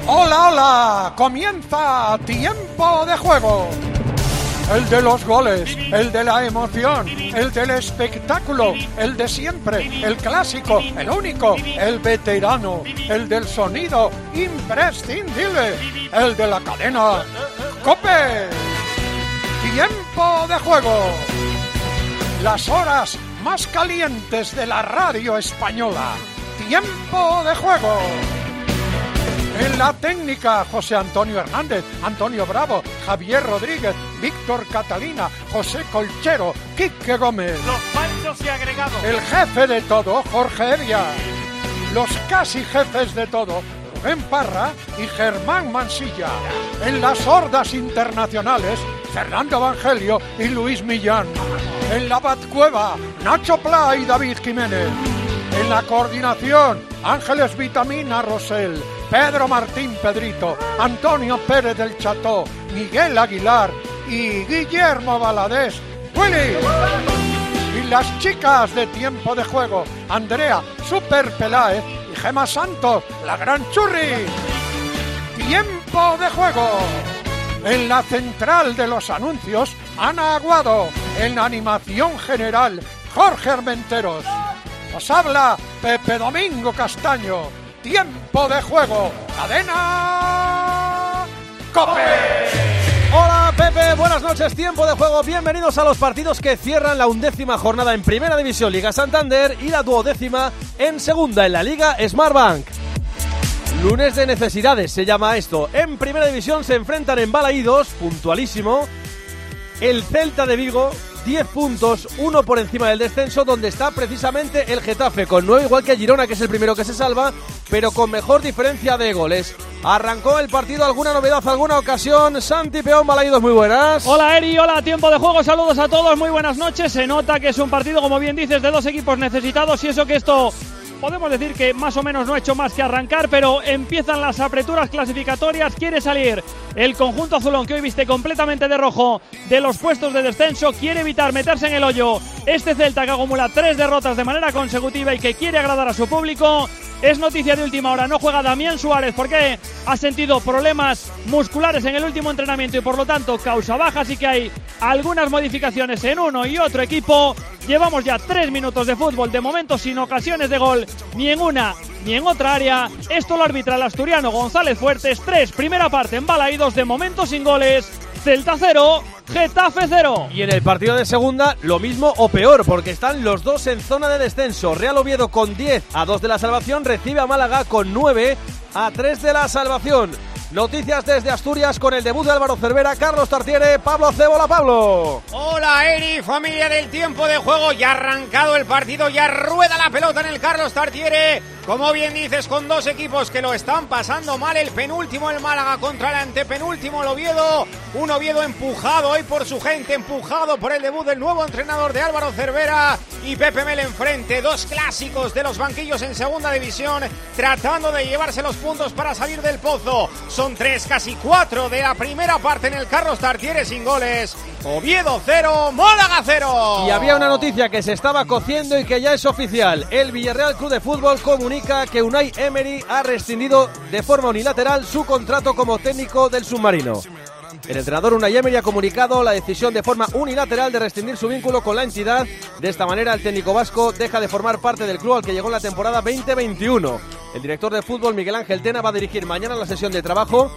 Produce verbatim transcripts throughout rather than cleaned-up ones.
Hola, hola, comienza Tiempo de Juego. El de los goles, el de la emoción, el del espectáculo, el de siempre, el clásico, el único, el veterano, el del sonido imprescindible, el de la cadena COPE. Tiempo de Juego. Las horas más calientes de la radio española. Tiempo de Juego. En la técnica, José Antonio Hernández, Antonio Bravo, Javier Rodríguez, Víctor Catalina, José Colchero, Quique Gómez. Los panchos y agregados. El jefe de todo, Jorge Evia. Los casi jefes de todo, Rubén Parra y Germán Mansilla. En las hordas internacionales, Fernando Evangelio y Luis Millán. En la Batcueva, Nacho Pla y David Jiménez. En la coordinación, Ángeles Vitamina Rosell, Pedro Martín Pedrito, Antonio Pérez del Cható, Miguel Aguilar y Guillermo Valadés, Willy. Y las chicas de Tiempo de Juego, Andrea Super Peláez y Gema Santos, la gran churri. Tiempo de Juego. En la central de los anuncios, Ana Aguado. En la animación general, Jorge Armenteros. Os habla Pepe Domingo Castaño. Tiempo de Juego. Cadena COPE. Hola Pepe, buenas noches. Tiempo de Juego. Bienvenidos a los partidos que cierran la undécima jornada en Primera División Liga Santander y la duodécima en Segunda en la Liga Smartbank. Lunes de necesidades se llama esto. En Primera División se enfrentan en Balaídos, puntualísimo, el Celta de Vigo, diez puntos, uno por encima del descenso, donde está precisamente el Getafe, con nueve, igual que Girona, que es el primero que se salva, pero con mejor diferencia de goles. Arrancó el partido, alguna novedad, alguna ocasión. Santi Peón, Balaídos, muy buenas. Hola Eri, hola Tiempo de Juego, saludos a todos, muy buenas noches. Se nota que es un partido, como bien dices, de dos equipos necesitados, y eso que esto... podemos decir que más o menos no ha hecho más que arrancar, pero empiezan las apreturas clasificatorias. Quiere salir el conjunto azulón, que hoy viste completamente de rojo, de los puestos de descenso. Quiere evitar meterse en el hoyo este Celta, que acumula tres derrotas de manera consecutiva y que quiere agradar a su público. Es noticia de última hora, no juega Damián Suárez porque ha sentido problemas musculares en el último entrenamiento y por lo tanto causa baja, así que hay algunas modificaciones en uno y otro equipo. Llevamos ya tres minutos de fútbol, de momento sin ocasiones de gol, ni en una ni en otra área. Esto lo arbitra el asturiano González Fuertes. Tres, primera parte en Balaídos, de momento sin goles. Celta cero, Getafe cero. Y en el partido de segunda, lo mismo o peor, porque están los dos en zona de descenso. Real Oviedo con diez a dos de la salvación recibe a Málaga con nueve a tres de la salvación. Noticias desde Asturias con el debut de Álvaro Cervera, Carlos Tartiere, Pablo Cebola. Pablo. Hola Eri, familia del Tiempo de Juego. Ya ha arrancado el partido, ya rueda la pelota en el Carlos Tartiere. Como bien dices, con dos equipos que lo están pasando mal. El penúltimo, el Málaga, contra el antepenúltimo, el Oviedo. Un Oviedo empujado hoy por su gente, empujado por el debut del nuevo entrenador de Álvaro Cervera y Pepe Mel enfrente. Dos clásicos de los banquillos en Segunda División, tratando de llevarse los puntos para salir del pozo. Son tres, casi cuatro de la primera parte en el Carlos Tartiere sin goles. Oviedo cero, Málaga cero. Y había una noticia que se estaba cociendo y que ya es oficial. El Villarreal Club de Fútbol comunica que Unai Emery ha rescindido de forma unilateral su contrato como técnico del submarino. El entrenador Unai Emery ha comunicado la decisión de forma unilateral de rescindir su vínculo con la entidad. De esta manera, el técnico vasco deja de formar parte del club al que llegó en la temporada veinte veintiuno. El director de fútbol, Miguel Ángel Tena, va a dirigir mañana la sesión de trabajo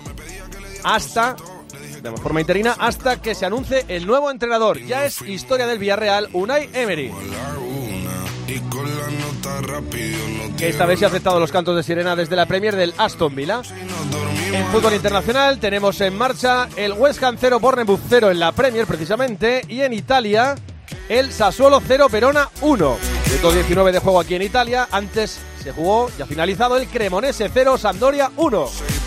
hasta, de forma interina, hasta que se anuncie el nuevo entrenador. Ya es historia del Villarreal, Unai Emery, que esta vez se ha aceptado los cantos de sirena desde la Premier del Aston Villa. En fútbol internacional tenemos en marcha el West Ham cero, Bournemouth cero en la Premier precisamente, y en Italia el Sassuolo cero, Verona uno. ciento diecinueve de juego aquí en Italia. Antes se jugó, ya finalizado, el Cremonese cero, Sampdoria uno.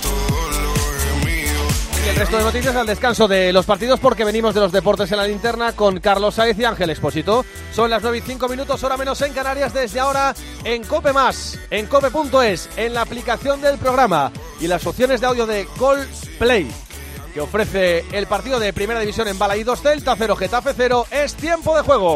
Y el resto de noticias al descanso de los partidos, porque venimos de los deportes en la linterna con Carlos Saez y Ángel Expósito. Son las nueve y cinco minutos, hora menos en Canarias, desde ahora en COPE más, en cope punto es, en la aplicación del programa y las opciones de audio de Gol Play que ofrece el partido de Primera División en Balaídos. Celta cero, Getafe cero, es Tiempo de Juego.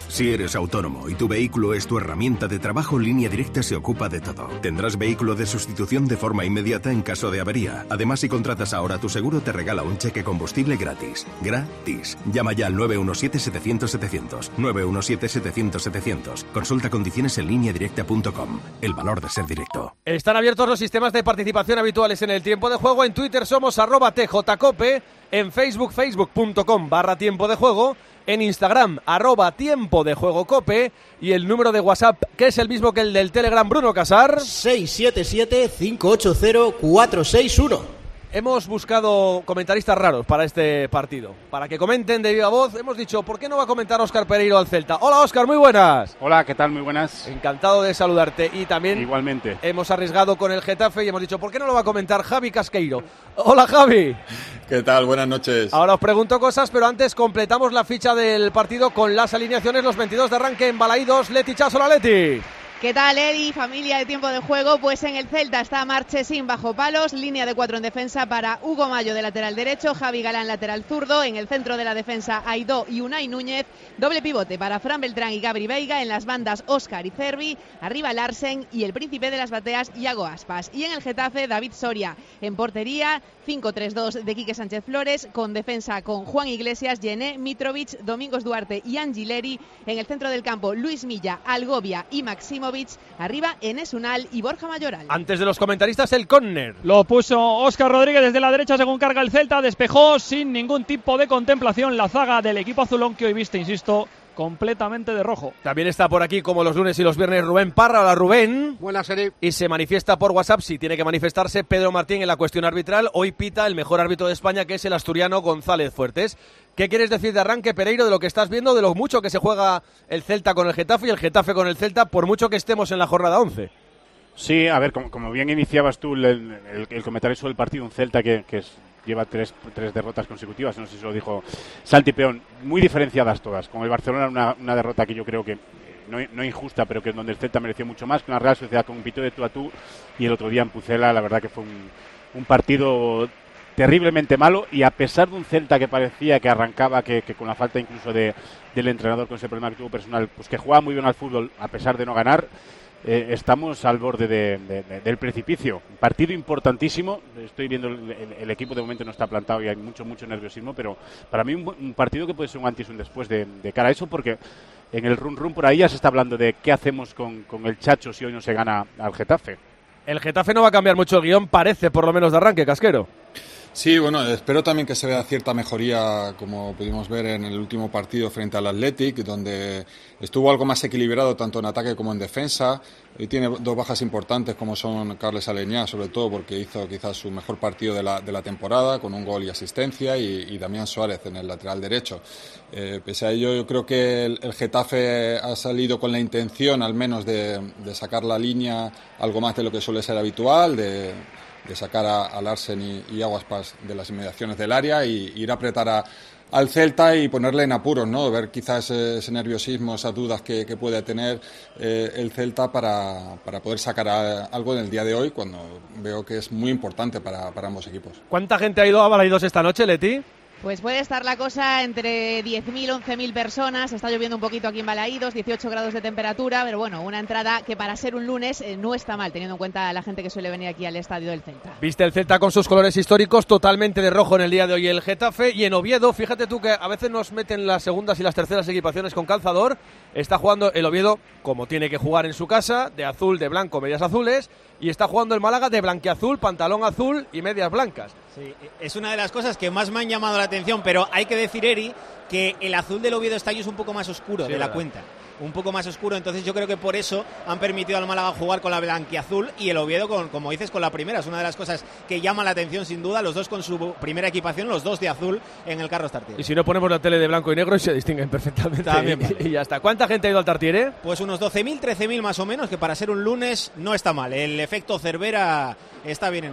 Si eres autónomo y tu vehículo es tu herramienta de trabajo, Línea Directa se ocupa de todo. Tendrás vehículo de sustitución de forma inmediata en caso de avería. Además, si contratas ahora tu seguro, te regala un cheque combustible gratis. Gratis. Llama ya al nueve uno siete, setecientos, setecientos. nueve uno siete, setecientos, setecientos. Consulta condiciones en línea directa punto com. El valor de ser directo. Están abiertos los sistemas de participación habituales en el tiempo de juego. En Twitter somos arroba tjcope. En Facebook, facebook punto com barra tiempo de juego. En Instagram, arroba tiempo de juego cope. Y el número de WhatsApp, que es el mismo que el del Telegram, Bruno Casar. seis siete siete, cinco ocho cero, cuatro seis uno. Hemos buscado comentaristas raros para este partido. Para que comenten de viva voz, hemos dicho, ¿por qué no va a comentar Óscar Pereiro al Celta? Hola Óscar, muy buenas. Hola, ¿qué tal? Muy buenas. Encantado de saludarte. Y también igualmente hemos arriesgado con el Getafe y hemos dicho, ¿por qué no lo va a comentar Javi Casqueiro? Hola Javi. ¿Qué tal? Buenas noches. Ahora os pregunto cosas, pero antes completamos la ficha del partido con las alineaciones, los veintidós de arranque en Balaídos. Leti Chas, hola Leti. ¿Qué tal, Edi? Familia de tiempo de juego. Pues en el Celta está Marchesín bajo palos, línea de cuatro en defensa para Hugo Mayo de lateral derecho, Javi Galán lateral zurdo, en el centro de la defensa Aidó y Unai Núñez, doble pivote para Fran Beltrán y Gabri Veiga, en las bandas Óscar y Cervi, arriba Larsen y el príncipe de las bateas Iago Aspas. Y en el Getafe David Soria en portería, cinco tres dos de Quique Sánchez Flores, con defensa con Juan Iglesias, Yené, Mitrovic, Domingos Duarte y Angileri, en el centro del campo Luis Milla, Algovia y Maximo, arriba Enes Unal y Borja Mayoral. Antes de los comentaristas, el córner. Lo puso Óscar Rodríguez desde la derecha según carga el Celta, despejó sin ningún tipo de contemplación la zaga del equipo azulón, que hoy viste, insisto, completamente de rojo. También está por aquí, como los lunes y los viernes, Rubén Parra. Hola Rubén. Buena serie. Y se manifiesta por WhatsApp, si tiene que manifestarse, Pedro Martín en la cuestión arbitral. Hoy pita el mejor árbitro de España, que es el asturiano González Fuertes. ¿Qué quieres decir de arranque, Pereiro, de lo que estás viendo, de lo mucho que se juega el Celta con el Getafe y el Getafe con el Celta, por mucho que estemos en la jornada once? Sí, a ver, como, como bien iniciabas tú el, el, el comentario sobre el partido, un Celta que, que es, lleva tres, tres derrotas consecutivas, no sé si lo dijo Santi Peón, muy diferenciadas todas. Con el Barcelona una, una derrota que yo creo que no, no injusta, pero que es donde el Celta mereció mucho más, con la Real Sociedad compitió de tú a tú, y el otro día en Pucela la verdad que fue un, un partido terriblemente malo, y a pesar de un Celta que parecía que arrancaba, que, que con la falta incluso de, del entrenador, con ese problema que tuvo personal, pues que jugaba muy bien al fútbol a pesar de no ganar, eh, estamos al borde de, de, de, del precipicio. Un partido importantísimo, estoy viendo el, el, el equipo de momento no está plantado y hay mucho, mucho nerviosismo, pero para mí un, un partido que puede ser un antes y un después de, de cara a eso, porque en el run run por ahí ya se está hablando de qué hacemos con, con el Chacho si hoy no se gana al Getafe. El Getafe no va a cambiar mucho el guión, parece, por lo menos de arranque, Casquero. Sí, bueno, espero también que se vea cierta mejoría, como pudimos ver en el último partido frente al Athletic, donde estuvo algo más equilibrado tanto en ataque como en defensa. Y tiene dos bajas importantes, como son Carles Aleñá, sobre todo porque hizo quizás su mejor partido de la, de la temporada, con un gol y asistencia, y, y Damián Suárez en el lateral derecho. Eh, pese a ello, yo creo que el, el Getafe ha salido con la intención, al menos, de, de sacar la línea algo más de lo que suele ser habitual, de... de sacar a, a Larsen y, y Aguaspas de las inmediaciones del área y ir a apretar a, al Celta y ponerle en apuros, ¿no? Ver quizás ese, ese nerviosismo, esas dudas que, que puede tener eh, el Celta para, para poder sacar a, algo en el día de hoy, cuando veo que es muy importante para, para ambos equipos. ¿Cuánta gente ha ido a Balaídos esta noche, Leti? Pues puede estar la cosa entre diez mil, once mil personas. Está lloviendo un poquito aquí en Balaídos, dieciocho grados de temperatura, pero bueno, una entrada que para ser un lunes eh, no está mal, teniendo en cuenta la gente que suele venir aquí al estadio del Celta. Viste el Celta con sus colores históricos, totalmente de rojo en el día de hoy el Getafe. Y en Oviedo, fíjate tú que a veces nos meten las segundas y las terceras equipaciones con calzador. Está jugando el Oviedo como tiene que jugar en su casa, de azul, de blanco, medias azules. Y está jugando el Málaga de blanquiazul, pantalón azul y medias blancas. Sí, es una de las cosas que más me han llamado la atención, pero hay que decir, Eri, que el azul del Oviedo este año es un poco más oscuro sí, de la verdad. cuenta. Un poco más oscuro, entonces yo creo que por eso han permitido al Málaga jugar con la blanquiazul y el Oviedo, con, como dices, con la primera. Es una de las cosas que llama la atención sin duda, los dos con su primera equipación, los dos de azul en el Carlos Tartiere. Y si no ponemos la tele de blanco y negro y se distinguen perfectamente. También vale. Y ya está. ¿Cuánta gente ha ido al Tartiere? Pues unos doce mil, trece mil más o menos, que para ser un lunes no está mal. El efecto Cervera está bien en Oviedo.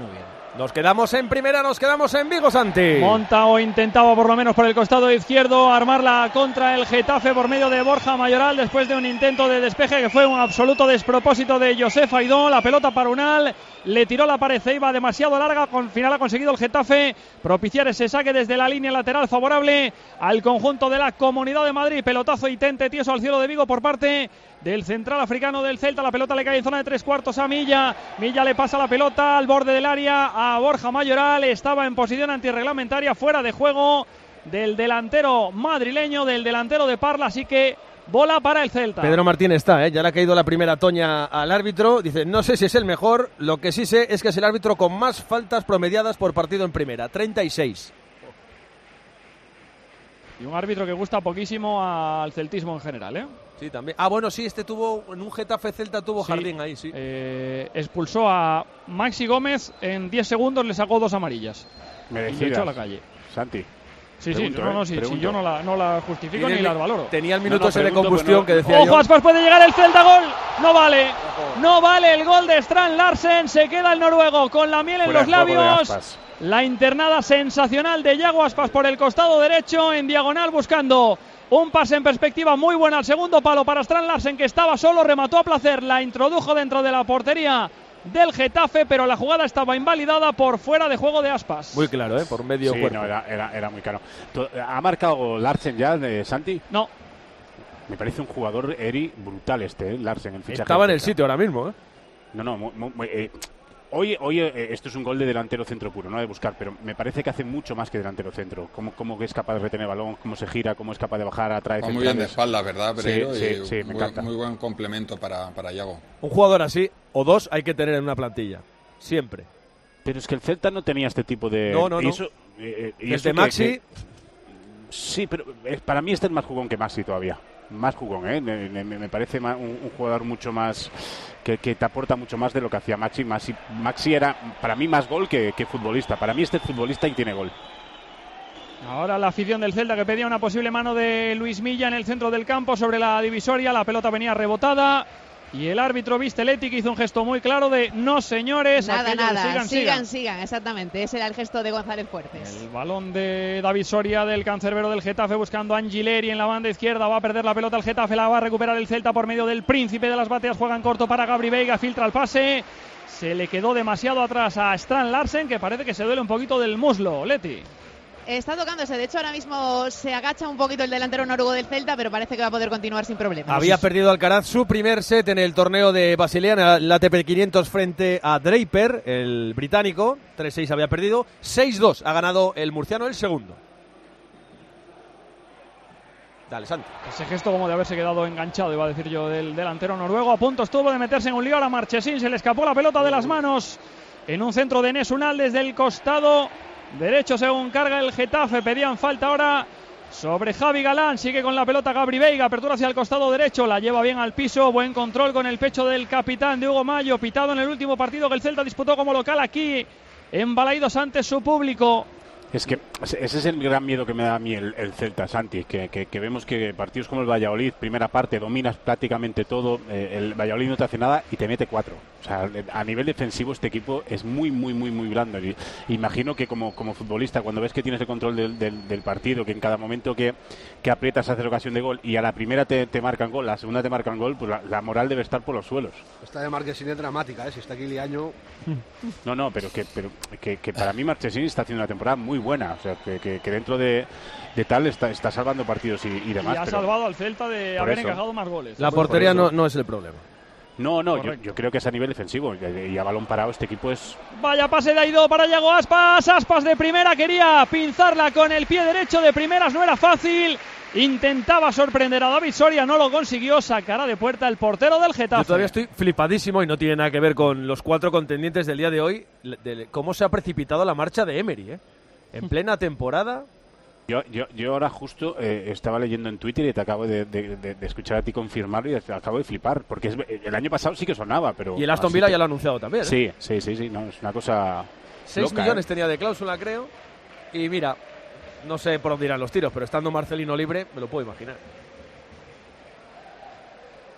Nos quedamos en primera, nos quedamos en Vigo, Santi. Monta o intentaba por lo menos por el costado izquierdo armarla contra el Getafe por medio de Borja Mayoral después de un intento de despeje que fue un absoluto despropósito de Josef Aidó. La pelota para Unal, le tiró la pared, se iba demasiado larga, con final ha conseguido el Getafe propiciar ese saque desde la línea lateral favorable al conjunto de la Comunidad de Madrid. Pelotazo y tente tieso al cielo de Vigo por parte del central africano del Celta. La pelota le cae en zona de tres cuartos a Milla. Milla le pasa la pelota al borde del área a Borja Mayoral. Estaba en posición antirreglamentaria, fuera de juego del delantero madrileño, del delantero de Parla, así que bola para el Celta. Pedro Martín está, ¿eh? Ya le ha caído la primera toña al árbitro. Dice, no sé si es el mejor, lo que sí sé es que es el árbitro con más faltas promediadas por partido en primera, treinta y seis. Y un árbitro que gusta poquísimo al celtismo en general, ¿eh? Sí, también. Ah, bueno, sí, este tuvo, en un Getafe Celta tuvo sí, Jardín ahí, sí. Eh, expulsó a Maxi Gómez, en diez segundos le sacó dos amarillas. Merecidas. Y le echó a la calle. Santi. Sí, pregunto, sí, no, no, eh, sí, sí, yo no la, no la justifico ni la valoro. Tenía el minuto no, no, ese de pregunto, combustión pues no. que decía Ojo, yo. Aspas, puede llegar el Celta, gol. No vale. No vale el gol de Strand Larsen. Se queda el noruego con la miel en Fuera los de juego de labios. Aspas. La internada sensacional de Yago Aspas por el costado derecho en diagonal buscando un pase en perspectiva muy buena al segundo palo para Strand Larsen, que estaba solo, remató a placer, la introdujo dentro de la portería del Getafe, pero la jugada estaba invalidada por fuera de juego de Aspas. Muy claro, ¿eh? Por medio sí, cuerpo. no, era, era, era muy claro. ¿Ha marcado Larsen ya, de Santi? No. Me parece un jugador, Eri, brutal este, ¿eh? Larsen. El fichaje Estaba en el cerca. sitio ahora mismo, ¿eh? No, no, muy, muy, eh, hoy, hoy eh, esto es un gol de delantero centro puro, no de buscar, pero me parece que hace mucho más que delantero centro. Cómo, cómo es capaz de retener balón, cómo se gira, cómo es capaz de bajar atrás. Va muy bien de espalda, ¿verdad, Pereiro? Sí, sí, y sí, me muy, encanta. Muy buen complemento para, para Yago. Un jugador así, o dos, hay que tener en una plantilla. Siempre. Pero es que el Celta no tenía este tipo de... No, no, no. Y eso, eh, y Desde eso que- Maxi... que- sí, pero eh, para mí este es más jugón que Maxi todavía. Más jugón, ¿eh? Me, me- me parece ma- un, un jugador mucho más... Que, que te aporta mucho más de lo que hacía Maxi. Maxi, Maxi era, para mí, más gol que, que futbolista. Para mí este es futbolista y tiene gol. Ahora la afición del Celta que pedía una posible mano de Luis Milla en el centro del campo sobre la divisoria. La pelota venía rebotada y el árbitro Visteletti, que hizo un gesto muy claro de no, señores, Nada, aquello de nada, sigan, sigan, sigan. sigan, exactamente. Ese era el gesto de González Fuertes. El balón de David Soria, del cancerbero del Getafe, buscando a Angileri en la banda izquierda. Va a perder la pelota el Getafe, la va a recuperar el Celta por medio del príncipe de las bateas. Juega en corto para Gabri Veiga, filtra el pase. Se le quedó demasiado atrás a Strand Larsen, que parece que se duele un poquito del muslo. Leti. Está tocándose, de hecho ahora mismo se agacha un poquito el delantero noruego del Celta, pero parece que va a poder continuar sin problemas. Había perdido Alcaraz su primer set en el torneo de Basilea, en la A T P quinientos frente a Draper, el británico. tres seis había perdido, seis dos ha ganado el murciano el segundo. Dale, Santi. Ese gesto como de haberse quedado enganchado, iba a decir yo, del delantero noruego. A punto estuvo de meterse en un lío ahora Marchesín, se le escapó la pelota de las manos en un centro de Enes Unal desde el costado derecho según carga el Getafe. Pedían falta ahora sobre Javi Galán, sigue con la pelota Gabri Veiga, apertura hacia el costado derecho, la lleva bien al piso, buen control con el pecho del capitán de Hugo Mayo, pitado en el último partido que el Celta disputó como local aquí en Balaidos ante su público. Es que ese es el gran miedo que me da a mí el, el Celta, Santi, que, que, que vemos que partidos como el Valladolid, primera parte, dominas prácticamente todo, eh, el Valladolid no te hace nada y te mete cuatro. O sea, a nivel defensivo este equipo es muy, muy, muy, muy blando. Y imagino que como, como futbolista, cuando ves que tienes el control del, del, del partido, que en cada momento que, que aprietas haces ocasión de gol y a la primera te, te marcan gol, la segunda te marcan gol, pues la, la moral debe estar por los suelos. Esta de Marchesín es dramática, ¿eh? Si está aquí Liaño... No, no, pero que, pero que, que para mí Marchesín está haciendo una temporada muy buena. O sea, que, que, que dentro de, de tal está, está salvando partidos y, y demás. Y ha pero salvado al Celta de por haber eso. encajado más goles. La portería no, no es el problema. No, no, yo, yo creo que es a nivel defensivo y, y a balón parado este equipo es... Vaya pase de Aidó para Yago Aspas. Aspas de primera, quería pinzarla con el pie derecho de primeras, no era fácil. Intentaba sorprender a David Soria, no lo consiguió. Sacará de puerta el portero del Getafe. Yo todavía estoy flipadísimo y no tiene nada que ver con los cuatro contendientes del día de hoy, de cómo se ha precipitado la marcha de Emery, ¿eh? En plena temporada. Yo, yo, yo ahora justo eh, estaba leyendo en Twitter y te acabo de, de, de, de escuchar a ti confirmarlo y te acabo de flipar, porque es, el año pasado sí que sonaba, pero... Y el Aston Villa ya lo ha anunciado también, ¿eh? Sí, sí, sí, sí, no, es una cosa... seis loca, millones ¿eh? tenía de cláusula, creo. Y mira, no sé por dónde irán los tiros, pero estando Marcelino libre, me lo puedo imaginar.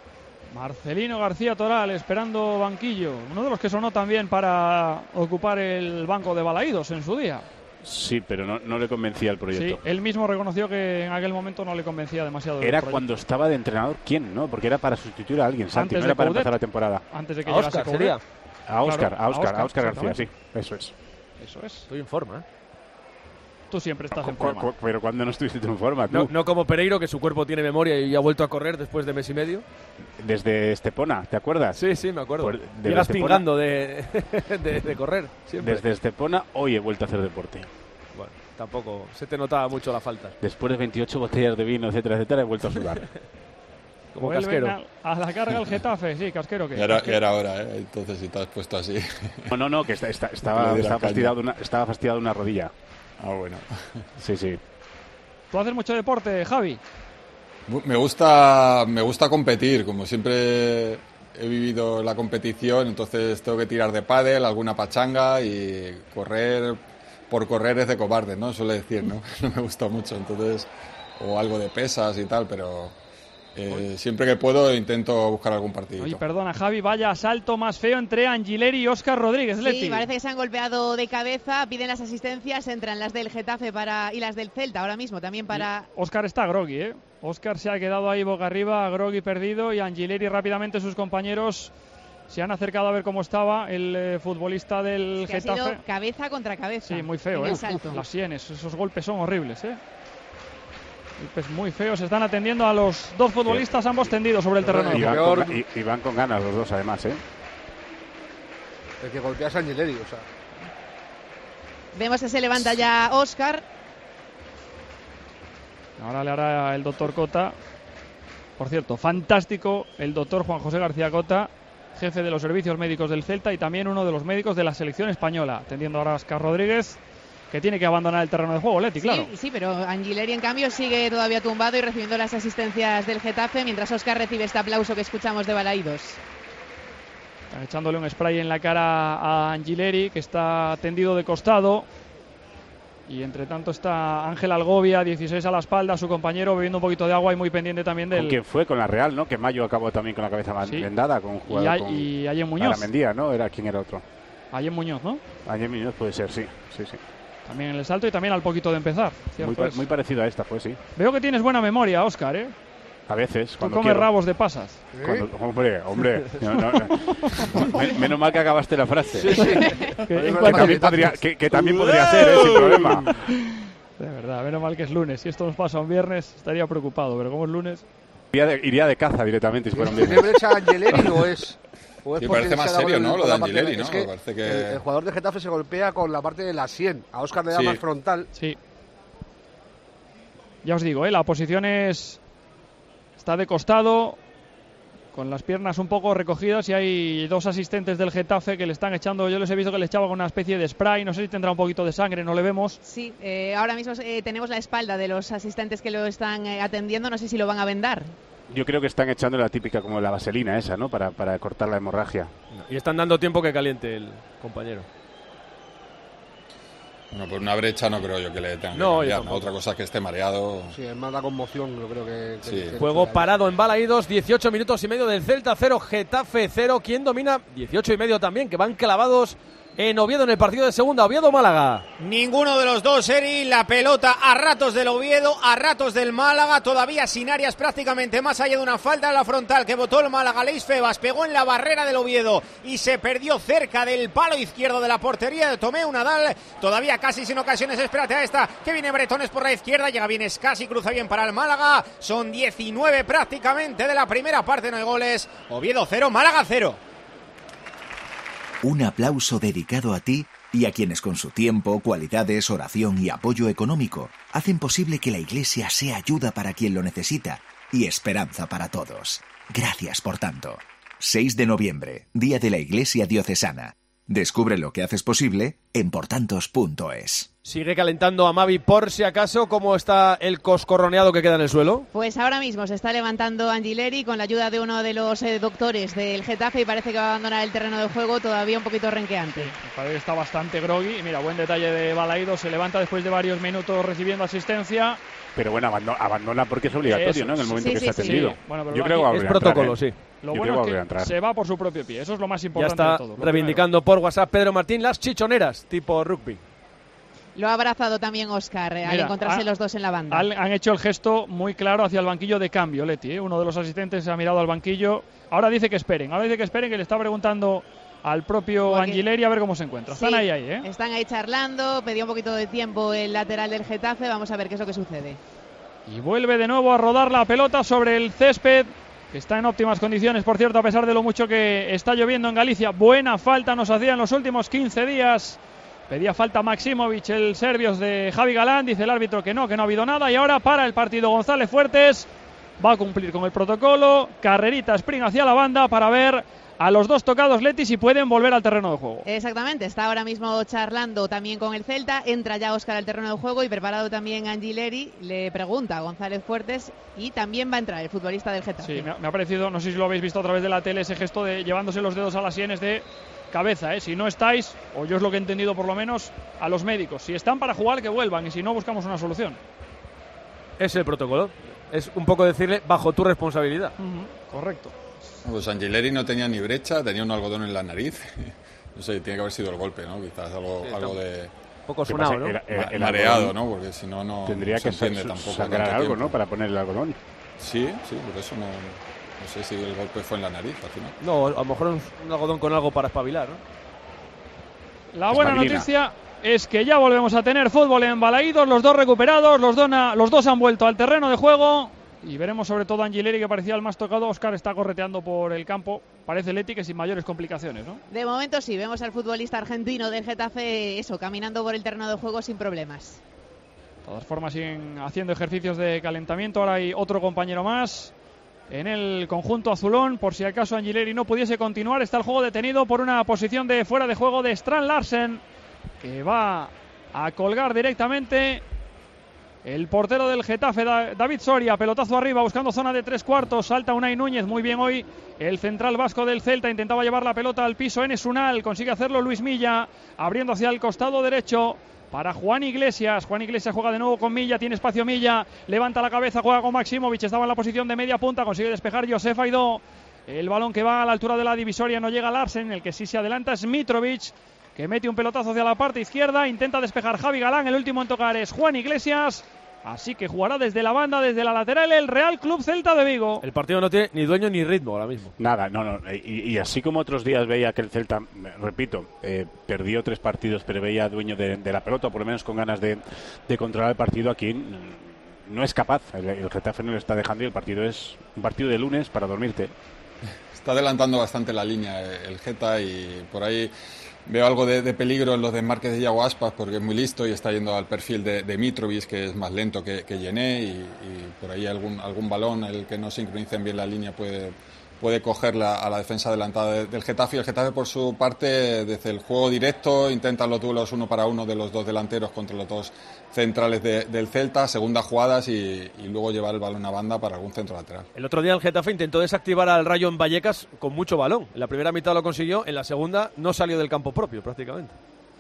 Marcelino García Toral esperando banquillo, uno de los que sonó también para ocupar el banco de Balaídos en su día. Sí, pero no, no le convencía el proyecto. Sí, él mismo reconoció que en aquel momento no le convencía demasiado. Era cuando estaba de entrenador, ¿quién? ¿No? Porque era para sustituir a alguien, Santi, no era para empezar la temporada. Antes de que a llegase Oscar, sería. A Oscar, claro, a Oscar, a Oscar García, sí, eso es. Eso es. Estoy en forma, ¿eh? Tú siempre estás cu en forma. cu pero cuando no estuviste en forma, tú. No, no como Pereiro, que su cuerpo tiene memoria y ha vuelto a correr después de mes y medio. Desde Estepona, ¿te acuerdas? Sí, sí, me acuerdo. Pues, Llegas pingando de, de, de correr, siempre. Desde Estepona, hoy he vuelto a hacer deporte. Bueno, tampoco se te notaba mucho la falta. Después de veintiocho botellas de vino, etcétera, etcétera, he vuelto a sudar. Como Vuelven Casquero. A, a la carga el Getafe, sí, Casquero. ¿qué? Ya era, ya era hora, ¿eh? Entonces, si te has puesto así. No, no, no, que está, está, estaba, Que estaba, fastidiado una, estaba fastidiado una rodilla. Ah, bueno. Sí, sí. ¿Tú haces mucho deporte, Javi? Me gusta, me gusta competir, como siempre he vivido la competición, entonces tengo que tirar de pádel, alguna pachanga y correr, por correr es de cobarde, ¿no? Suele decir, ¿no? No me gusta mucho, entonces, o algo de pesas y tal, pero eh, siempre que puedo intento buscar algún partidito. Oye, perdona, Javi, vaya asalto más feo entre Angileri y Óscar Rodríguez. Leti. Sí, parece que se han golpeado de cabeza, piden las asistencias, entran las del Getafe para y las del Celta ahora mismo también para... Óscar está groggy, ¿eh? Óscar se ha quedado ahí boca arriba, groggy perdido, y Angileri rápidamente sus compañeros se han acercado a ver cómo estaba el eh, futbolista del que Getafe. Ha sido cabeza contra cabeza. Sí, muy feo, ¿eh? Las sienes, esos golpes son horribles, ¿eh? Golpes muy feos, están atendiendo a los dos futbolistas, ambos tendidos sobre el terreno. Y van, con, y, y van con ganas los dos, además, ¿eh? El que golpea a Angileri, o sea. Vemos que se levanta ya Óscar. Ahora le hará el doctor Cota. Por cierto, fantástico el doctor Juan José García Cota, jefe de los servicios médicos del Celta y también uno de los médicos de la selección española, atendiendo ahora a Óscar Rodríguez, que tiene que abandonar el terreno de juego, Leti, claro. Sí, sí, pero Angileri en cambio sigue todavía tumbado y recibiendo las asistencias del Getafe, mientras Óscar recibe este aplauso que escuchamos de Balaídos. Están echándole un spray en la cara a Angileri, que está tendido de costado. Y entre tanto está Ángel Algovia, dieciséis a la espalda, su compañero bebiendo un poquito de agua y muy pendiente también del... ¿Con quién fue? Con la Real, ¿no? Que Mayo acabó también con la cabeza Sí. vendada, con un jugador Y, con... y Ayen Muñoz. Mendía, ¿no? Era quién era otro. Ayen Muñoz, ¿no? Ayen Muñoz puede ser, sí, sí, sí. También en el salto y también al poquito de empezar. Muy, pa muy parecido a esta fue, sí. Veo que tienes buena memoria, Óscar, ¿eh? A veces, Tú cuando comes quiero. rabos de pasas. Cuando, hombre, hombre. No, no, no. Men menos mal que acabaste la frase. Sí, sí. que, que, también podría, que, que también podría ser, ¿eh? Sin problema. De verdad, menos mal que es lunes. Si esto nos pasa un viernes, estaría preocupado, pero como es lunes... Iría de, iría de caza directamente si fuera un viernes. ¿Tiene brecha Angileri o es...? O es Sí, parece más serio, ¿no? Lo de Angileri, ¿no? Es que Parece que... el, el jugador de Getafe se golpea con la parte de la sien. A Óscar le da Sí. más frontal. Sí. Ya os digo, ¿eh? La posición es... Está de costado, con las piernas un poco recogidas, y hay dos asistentes del Getafe que le están echando, yo les he visto que le echaban con una especie de spray, no sé si tendrá un poquito de sangre, no le vemos. Sí, eh, ahora mismo eh, tenemos la espalda de los asistentes que lo están eh, atendiendo, no sé si lo van a vendar. Yo creo que están echando la típica como la vaselina esa, ¿no? Para, para cortar la hemorragia. Y están dando tiempo que caliente el compañero. Bueno, por una brecha no creo yo que le tengan que No, cambiar, yo ¿no? Otra cosa es que esté mareado. Sí, es más la conmoción, yo creo que... que- Sí. que- Juego que- parado en Balaídos, dieciocho minutos y medio del Celta, cero, Getafe cero. ¿Quién domina? dieciocho y medio también, que van clavados en Oviedo en el partido de segunda. Oviedo-Málaga. Ninguno de los dos, Eri. La pelota a ratos del Oviedo, a ratos del Málaga, todavía sin áreas prácticamente más allá de una falta en la frontal que botó el Málaga. Leis Febas pegó en la barrera del Oviedo y se perdió cerca del palo izquierdo de la portería de Tomeu Nadal. Todavía casi sin ocasiones, espérate a esta, que viene Bretones por la izquierda, llega bien Escasi, cruza bien para el Málaga. Son diecinueve prácticamente de la primera parte, no hay goles. Oviedo cero, Málaga cero. Un aplauso dedicado a ti y a quienes con su tiempo, cualidades, oración y apoyo económico hacen posible que la Iglesia sea ayuda para quien lo necesita y esperanza para todos. Gracias por tanto. seis de noviembre, Día de la Iglesia Diocesana. Descubre lo que haces posible en portantos punto es. Sigue calentando a Mavi por si acaso. ¿Cómo está el coscorroneado que queda en el suelo? Pues ahora mismo se está levantando Angileri con la ayuda de uno de los eh, doctores del Getafe y parece que va a abandonar el terreno de juego todavía un poquito renqueante. Me parece que está bastante groggy. Y mira, buen detalle de Balaído. Se levanta después de varios minutos recibiendo asistencia. Pero bueno, abandona, abandona porque es obligatorio, Eso, ¿no? En el momento sí, que sí, se ha sí. atendido. Sí. Bueno, pero Yo aquí creo que va a Es volver a protocolo, entrar, sí. ¿eh? Lo Yo bueno creo que es va a que entrar. se va por su propio pie. Eso es lo más Ya importante está de todo. Lo reivindicando por WhatsApp Pedro Martín las chichoneras, tipo rugby. Lo ha abrazado también Óscar eh, al Mira, encontrarse ha- los dos en la banda. Han, han hecho el gesto muy claro hacia el banquillo de cambio, Leti. ¿eh? Uno de los asistentes ha mirado al banquillo. Ahora dice que esperen. Ahora dice que esperen, que le está preguntando al propio Porque- Angileri a ver cómo se encuentra. Están Sí, ahí, ahí, ¿eh? Están ahí charlando, pedía un poquito de tiempo el lateral del Getafe, vamos a ver qué es lo que sucede. Y vuelve de nuevo a rodar la pelota sobre el césped, que está en óptimas condiciones, por cierto, a pesar de lo mucho que está lloviendo en Galicia. Buena falta nos hacía en los últimos quince días. Pedía falta Maximovic, el serbios de Javi Galán. Dice el árbitro que no, que no ha habido nada. Y ahora para el partido González Fuertes. Va a cumplir con el protocolo. Carrerita, sprint hacia la banda para ver a los dos tocados Leti si pueden volver al terreno de juego. Exactamente, está ahora mismo charlando también con el Celta, entra ya Óscar al terreno de juego y preparado también Angileri, le pregunta a González Fuertes y también va a entrar el futbolista del Getafe. Sí, me ha, me ha parecido, no sé si lo habéis visto a través de la tele, ese gesto de llevándose los dedos a las sienes de cabeza, ¿eh? Si no estáis, o yo es lo que he entendido por lo menos, a los médicos. Si están para jugar, que vuelvan, y si no, buscamos una solución. Es el protocolo. Es un poco decirle bajo tu responsabilidad. Uh-huh, correcto. Pues Angileri no tenía ni brecha, tenía un algodón en la nariz. No sé, tiene que haber sido el golpe, ¿no? Quizás algo, Sí, algo de... Un poco ¿Qué sonado, pasa? ¿no? Era- era- ma- el mareado, algodón ¿no? Porque si no, no Tendría no se que sa- entiende sa- tampoco sacar tanto algo, tiempo. ¿no? Para poner el algodón. Sí, sí, por eso no... No sé si el golpe fue en la nariz al final. No, a lo mejor un, un algodón con algo para espabilar, ¿no? La buena Espabilina. noticia es que ya volvemos a tener fútbol en Balaídos, los dos recuperados, los, dona, los dos han vuelto al terreno de juego y veremos sobre todo a Angileri, que parecía el más tocado. Óscar está correteando por el campo, parece Leti que sin mayores complicaciones, ¿no? De momento sí, vemos al futbolista argentino del Getafe, eso, caminando por el terreno de juego sin problemas. De todas formas siguen haciendo ejercicios de calentamiento. Ahora hay otro compañero más en el conjunto azulón, por si acaso Angileri no pudiese continuar. Está el juego detenido por una posición de fuera de juego de Strand Larsen, que va a colgar directamente el portero del Getafe, David Soria. Pelotazo arriba buscando zona de tres cuartos, salta Unai Núñez, muy bien hoy el central vasco del Celta, intentaba llevar la pelota al piso en Esunal, consigue hacerlo Luis Milla, abriendo hacia el costado derecho para Juan Iglesias. Juan Iglesias juega de nuevo con Milla, tiene espacio Milla, levanta la cabeza, juega con Maximovic, estaba en la posición de media punta, consigue despejar Josef Aidó. El balón que va a la altura de la divisoria no llega a Larsen, el que sí se adelanta es Mitrovic, que mete un pelotazo hacia la parte izquierda, intenta despejar Javi Galán, el último en tocar es Juan Iglesias, así que jugará desde la banda, desde la lateral, el Real Club Celta de Vigo. El partido no tiene ni dueño ni ritmo ahora mismo. Nada, no, no. Y, y así como otros días veía que el Celta, repito, eh, perdió tres partidos, pero veía dueño de, de la pelota, por lo menos con ganas de, de controlar el partido, aquí mm, no es capaz. El, el Getafe no lo está dejando y el partido es un partido de lunes para dormirte. Está adelantando bastante la línea el Geta y por ahí veo algo de, de peligro en los desmarques de Iago Aspas porque es muy listo y está yendo al perfil de, de Mitrovic, que es más lento que, que Yené, y, y por ahí algún, algún balón, el que no sincronicen bien la línea, puede, puede coger la, a la defensa adelantada de, del Getafe. Y el Getafe, por su parte, desde el juego directo, intenta los duelos uno para uno de los dos delanteros contra los dos centrales de, del Celta, segundas jugadas y, y luego llevar el balón a banda para algún centro lateral. El otro día el Getafe intentó desactivar al Rayo en Vallecas con mucho balón. En la primera mitad lo consiguió, en la segunda no salió del campo propio prácticamente.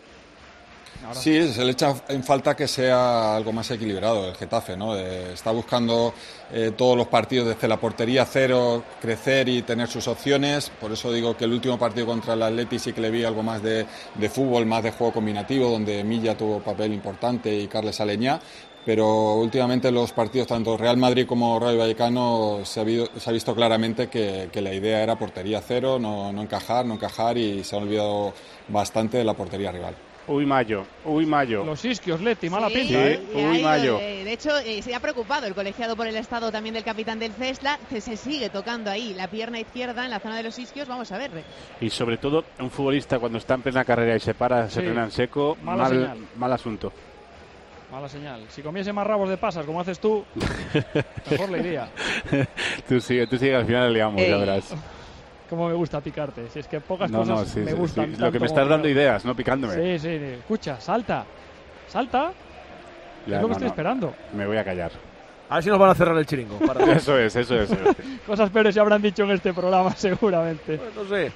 Ahora. Sí, se le echa en falta que sea algo más equilibrado el Getafe, ¿no? Eh, está buscando eh, todos los partidos desde la portería cero, crecer y tener sus opciones. Por eso digo que el último partido contra el Atleti sí que le vi algo más de, de fútbol, más de juego combinativo, donde Milla tuvo papel importante y Carles Aleñá. Pero últimamente los partidos, tanto Real Madrid como Rayo Vallecano, se ha, habido, se ha visto claramente que, que la idea era portería cero, no, no encajar, no encajar, y se han olvidado bastante de la portería rival. Uy, Mayo, uy, Mayo. Los isquios, Leti, mala Sí, pinta, ¿eh? y Uy, ahí, Mayo. eh, de hecho, eh, se ha preocupado el colegiado por el estado también del capitán del Cesla, que se sigue tocando ahí la pierna izquierda en la zona de los isquios. Vamos a ver. Y sobre todo, un futbolista cuando está en plena carrera y se para, se Sí. frena en seco, Mala mal, señal. mal asunto. Mala señal. Si comiese más rabos de pasas, como haces tú, mejor le iría. tú sigue, tú sigue, al final le liamos, Ey. ya verás. Cómo me gusta picarte. Si es que pocas No, cosas no, sí, me sí, gustan. sí. Lo tanto que me como estás dando picarte. ideas, no picándome. Sí, sí, escucha, salta. Salta. Ya, es lo que no, estoy no. esperando. Me voy a callar. A ver si nos van a cerrar el chiringo. Para eso es, eso es. Eso es. Cosas peores se habrán dicho en este programa, seguramente. Pues no sé.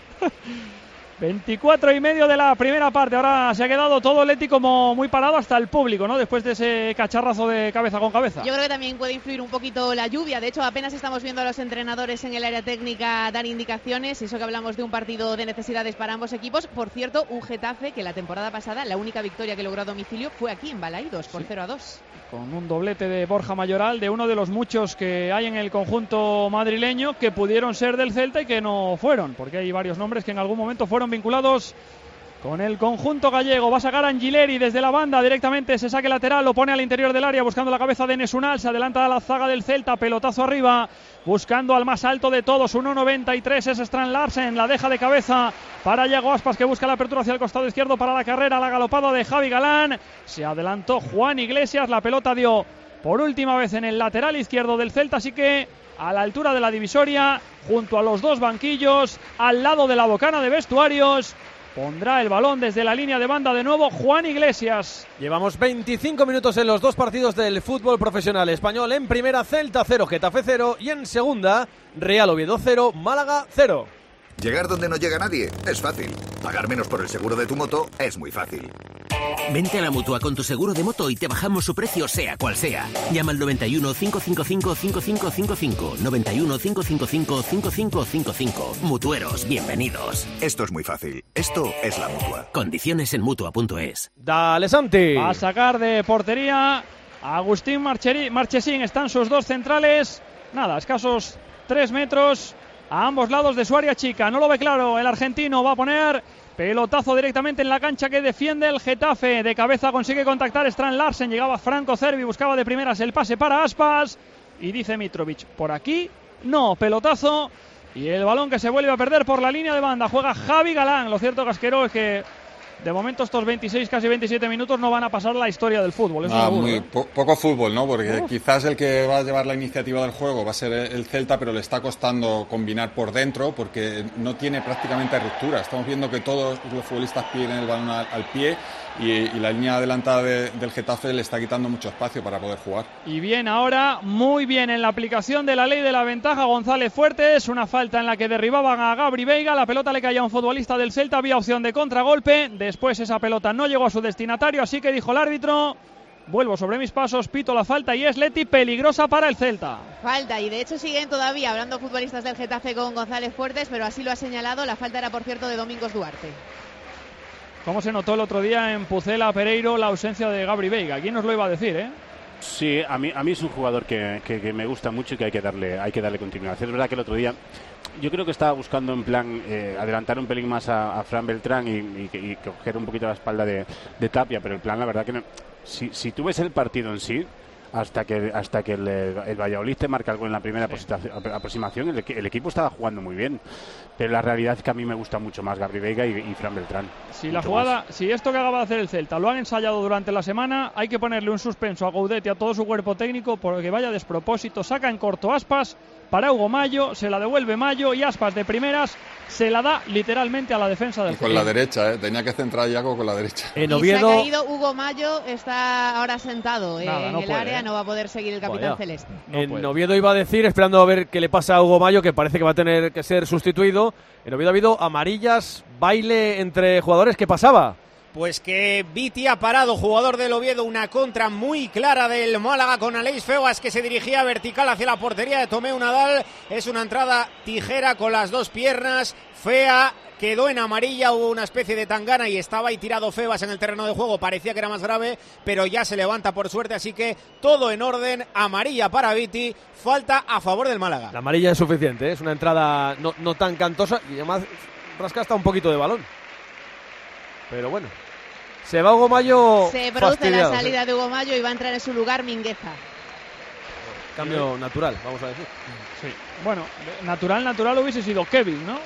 veinticuatro y medio de la primera parte. Ahora se ha quedado todo Leti como muy parado hasta el público, ¿no? Después de ese cacharrazo de cabeza con cabeza. Yo creo que también puede influir un poquito la lluvia. De hecho, apenas estamos viendo a los entrenadores en el área técnica dar indicaciones. Y eso que hablamos de un partido de necesidades para ambos equipos. Por cierto, un Getafe que la temporada pasada la única victoria que logró a domicilio fue aquí en Balaidos por sí. cero a dos. Con un doblete de Borja Mayoral, de uno de los muchos que hay en el conjunto madrileño que pudieron ser del Celta y que no fueron, porque hay varios nombres que en algún momento fueron vinculados con el conjunto gallego. Va a sacar Angileri desde la banda directamente, ese saque lateral, lo pone al interior del área buscando la cabeza de Nesunal, se adelanta a la zaga del Celta, pelotazo arriba, buscando al más alto de todos, uno noventa y tres, es Strand Larsen, la deja de cabeza para Yago Aspas, que busca la apertura hacia el costado izquierdo para la carrera, la galopada de Javi Galán, se adelantó Juan Iglesias, la pelota dio por última vez en el lateral izquierdo del Celta, así que a la altura de la divisoria, junto a los dos banquillos, al lado de la bocana de vestuarios, pondrá el balón desde la línea de banda de nuevo Juan Iglesias. Llevamos veinticinco minutos en los dos partidos del fútbol profesional español. En primera, Celta cero, Getafe cero. Y en segunda, Real Oviedo cero, Málaga cero. Llegar donde no llega nadie es fácil. Pagar menos por el seguro de tu moto es muy fácil. Vente a la Mutua con tu seguro de moto y te bajamos su precio sea cual sea. Llama al noventa y uno, cinco cinco cinco, cinco cinco cinco cinco. noventa y uno, cinco cinco cinco, cinco cinco cinco cinco. Mutueros, bienvenidos. Esto es muy fácil. Esto es la Mutua. Condiciones en Mutua punto es. Dale, Santi. A sacar de portería Agustín Marcheri, Marchesín. Están sus dos centrales. Nada, escasos tres metros a ambos lados de su área chica. No lo ve claro el argentino. Va a poner pelotazo directamente en la cancha que defiende el Getafe. De cabeza consigue contactar Strand Larsen. Llegaba Franco Cervi, buscaba de primeras el pase para Aspas. Y dice Mitrovic, por aquí no, pelotazo. Y el balón que se vuelve a perder por la línea de banda. Juega Javi Galán. Lo cierto, Casquero, es que de momento estos veintiséis, casi veintisiete minutos no van a pasar la historia del fútbol. Eso ah, seguro, muy ¿eh? po poco fútbol, ¿no? Porque Uf. quizás el que va a llevar la iniciativa del juego va a ser el Celta, pero le está costando combinar por dentro porque no tiene prácticamente ruptura. Estamos viendo que todos los futbolistas piden el balón al, al pie y, y la línea adelantada de, del Getafe le está quitando mucho espacio para poder jugar. Y bien ahora, muy bien en la aplicación de la ley de la ventaja González Fuertes, una falta en la que derribaban a Gabri Veiga, la pelota le caía a un futbolista del Celta, había opción de contragolpe, después esa pelota no llegó a su destinatario, así que dijo el árbitro, vuelvo sobre mis pasos, pito la falta y es Leti peligrosa para el Celta. Falta, y de hecho siguen todavía hablando futbolistas del Getafe con González Fuertes, pero así lo ha señalado, la falta era por cierto de Domingos Duarte. ¿Cómo se notó el otro día en Pucela, Pereiro, la ausencia de Gabri Veiga? ¿Quién nos lo iba a decir, eh? Sí, a mí, a mí es un jugador que, que, que me gusta mucho y que hay que darle, hay que darle continuidad. Es verdad que el otro día yo creo que estaba buscando en plan eh, adelantar un pelín más a, a Fran Beltrán y, y, y coger un poquito la espalda de, de Tapia, pero el plan la verdad que no. Si, si tú ves el partido en sí, hasta que hasta que el, el Valladolid te marca algo en la primera sí. aproximación, el, el equipo estaba jugando muy bien, pero la realidad es que a mí me gusta mucho más Gabri Veiga y, y Fran Beltrán. Si la jugada, más. si esto que acaba de hacer el Celta lo han ensayado durante la semana, hay que ponerle un suspenso a Goudet y a todo su cuerpo técnico porque vaya despropósito. Saca en corto Aspas para Hugo Mayo, se la devuelve Mayo y Aspas de primeras se la da literalmente a la defensa del y con Celta. la derecha, ¿eh? Tenía que centrar Iago con la derecha. En Oviedo... Y se ha caído Hugo Mayo, está ahora sentado eh, Nada, no en el puede, área, ¿eh? no va a poder seguir el capitán Vaya. celeste. No en puede. Oviedo iba a decir, esperando a ver qué le pasa a Hugo Mayo, que parece que va a tener que ser sustituido. En Oviedo ha habido amarillas, baile entre jugadores. ¿Qué pasaba? Pues que Viti ha parado, jugador del Oviedo, una contra muy clara del Málaga con Aleix Febas que se dirigía vertical hacia la portería de Tomeu Nadal. Es una entrada tijera con las dos piernas, fea, quedó en amarilla, hubo una especie de tangana y estaba ahí tirado Febas en el terreno de juego, parecía que era más grave, pero ya se levanta por suerte, así que todo en orden, amarilla para Viti, falta a favor del Málaga. La amarilla es suficiente, ¿eh? Es una entrada no, no tan cantosa y además rasca hasta un poquito de balón. Pero bueno, se va Hugo Mayo. Se produce la salida ¿sí? de Hugo Mayo y va a entrar en su lugar Mingueza. Cambio natural, vamos a decir. Sí. Bueno, natural, natural hubiese sido Kevin, ¿no?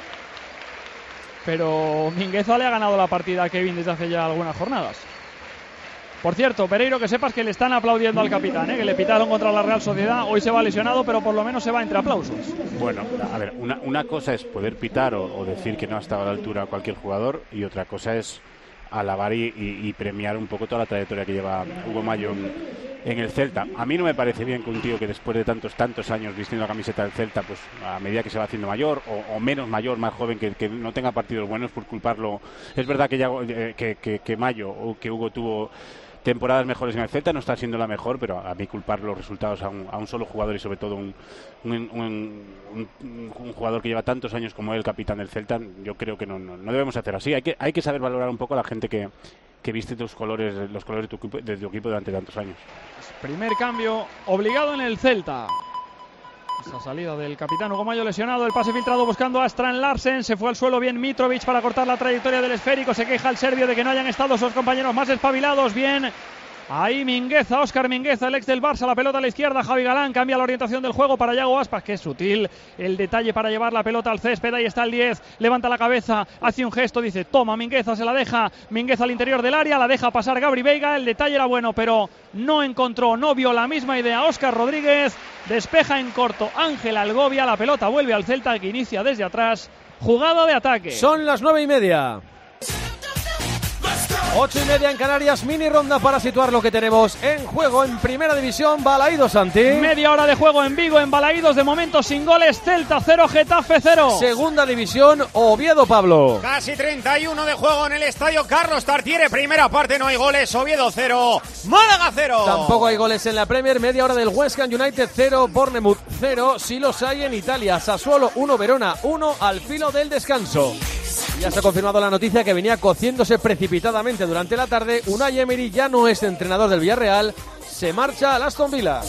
Pero Mingueza le ha ganado la partida a Kevin desde hace ya algunas jornadas. Por cierto, Pereiro, que sepas que le están aplaudiendo al capitán, ¿eh? Que le pitaron contra la Real Sociedad. Hoy se va lesionado, pero por lo menos se va entre aplausos. Bueno, a ver, una, una cosa es poder pitar o, o decir que no ha estado a la altura cualquier jugador y otra cosa es alabar y, y, y premiar un poco toda la trayectoria que lleva Hugo Mallo en, en el Celta. A mí no me parece bien que un tío que después de tantos tantos años vistiendo la camiseta del Celta, pues a medida que se va haciendo mayor o, o menos mayor, más joven, que, que no tenga partidos buenos, por culparlo. Es verdad que, ya, eh, que, que, que Mallo o que Hugo tuvo temporadas mejores en el Celta, no está siendo la mejor, pero a mí culpar los resultados a un, a un solo jugador y sobre todo un, un, un, un, un jugador que lleva tantos años como él, capitán del Celta, yo creo que no, no, no debemos hacer así. Hay que, hay que saber valorar un poco a la gente que, que viste tus colores, los colores de tu, equipo, de tu equipo durante tantos años. Primer cambio obligado en el Celta. Esa salida del capitán Hugo Mallo lesionado, el pase filtrado buscando a Strand Larsen, se fue al suelo bien Mitrovic para cortar la trayectoria del esférico, se queja el serbio de que no hayan estado sus compañeros más espabilados, bien ahí Mingueza, Óscar Mingueza, el ex del Barça, la pelota a la izquierda, Javi Galán cambia la orientación del juego para Yago Aspas, que es sutil el detalle para llevar la pelota al césped, ahí está el diez, levanta la cabeza, hace un gesto, dice toma Mingueza, se la deja Mingueza al interior del área, la deja pasar Gabri Veiga, el detalle era bueno, pero no encontró, no vio la misma idea Óscar Rodríguez, despeja en corto Ángel Algovia, la pelota vuelve al Celta que inicia desde atrás, jugada de ataque. Son las nueve y media. Ocho y media en Canarias, mini ronda para situar lo que tenemos en juego en Primera División. Balaídos, Santi. Media hora de juego en Vigo, en Balaídos, de momento sin goles. Celta cero, Getafe cero. Segunda División, Oviedo, Pablo. Casi treinta y uno de juego en el estadio Carlos Tartiere. Primera parte, no hay goles. Oviedo cero, Málaga cero. Tampoco hay goles en la Premier. Media hora del West Ham United cero, Bournemouth cero. Sí los hay en Italia. Sassuolo uno, Verona uno al filo del descanso. Ya se ha confirmado la noticia que venía cociéndose precipitadamente durante la tarde. Unai Emery ya no es entrenador del Villarreal, se marcha al Aston Villa.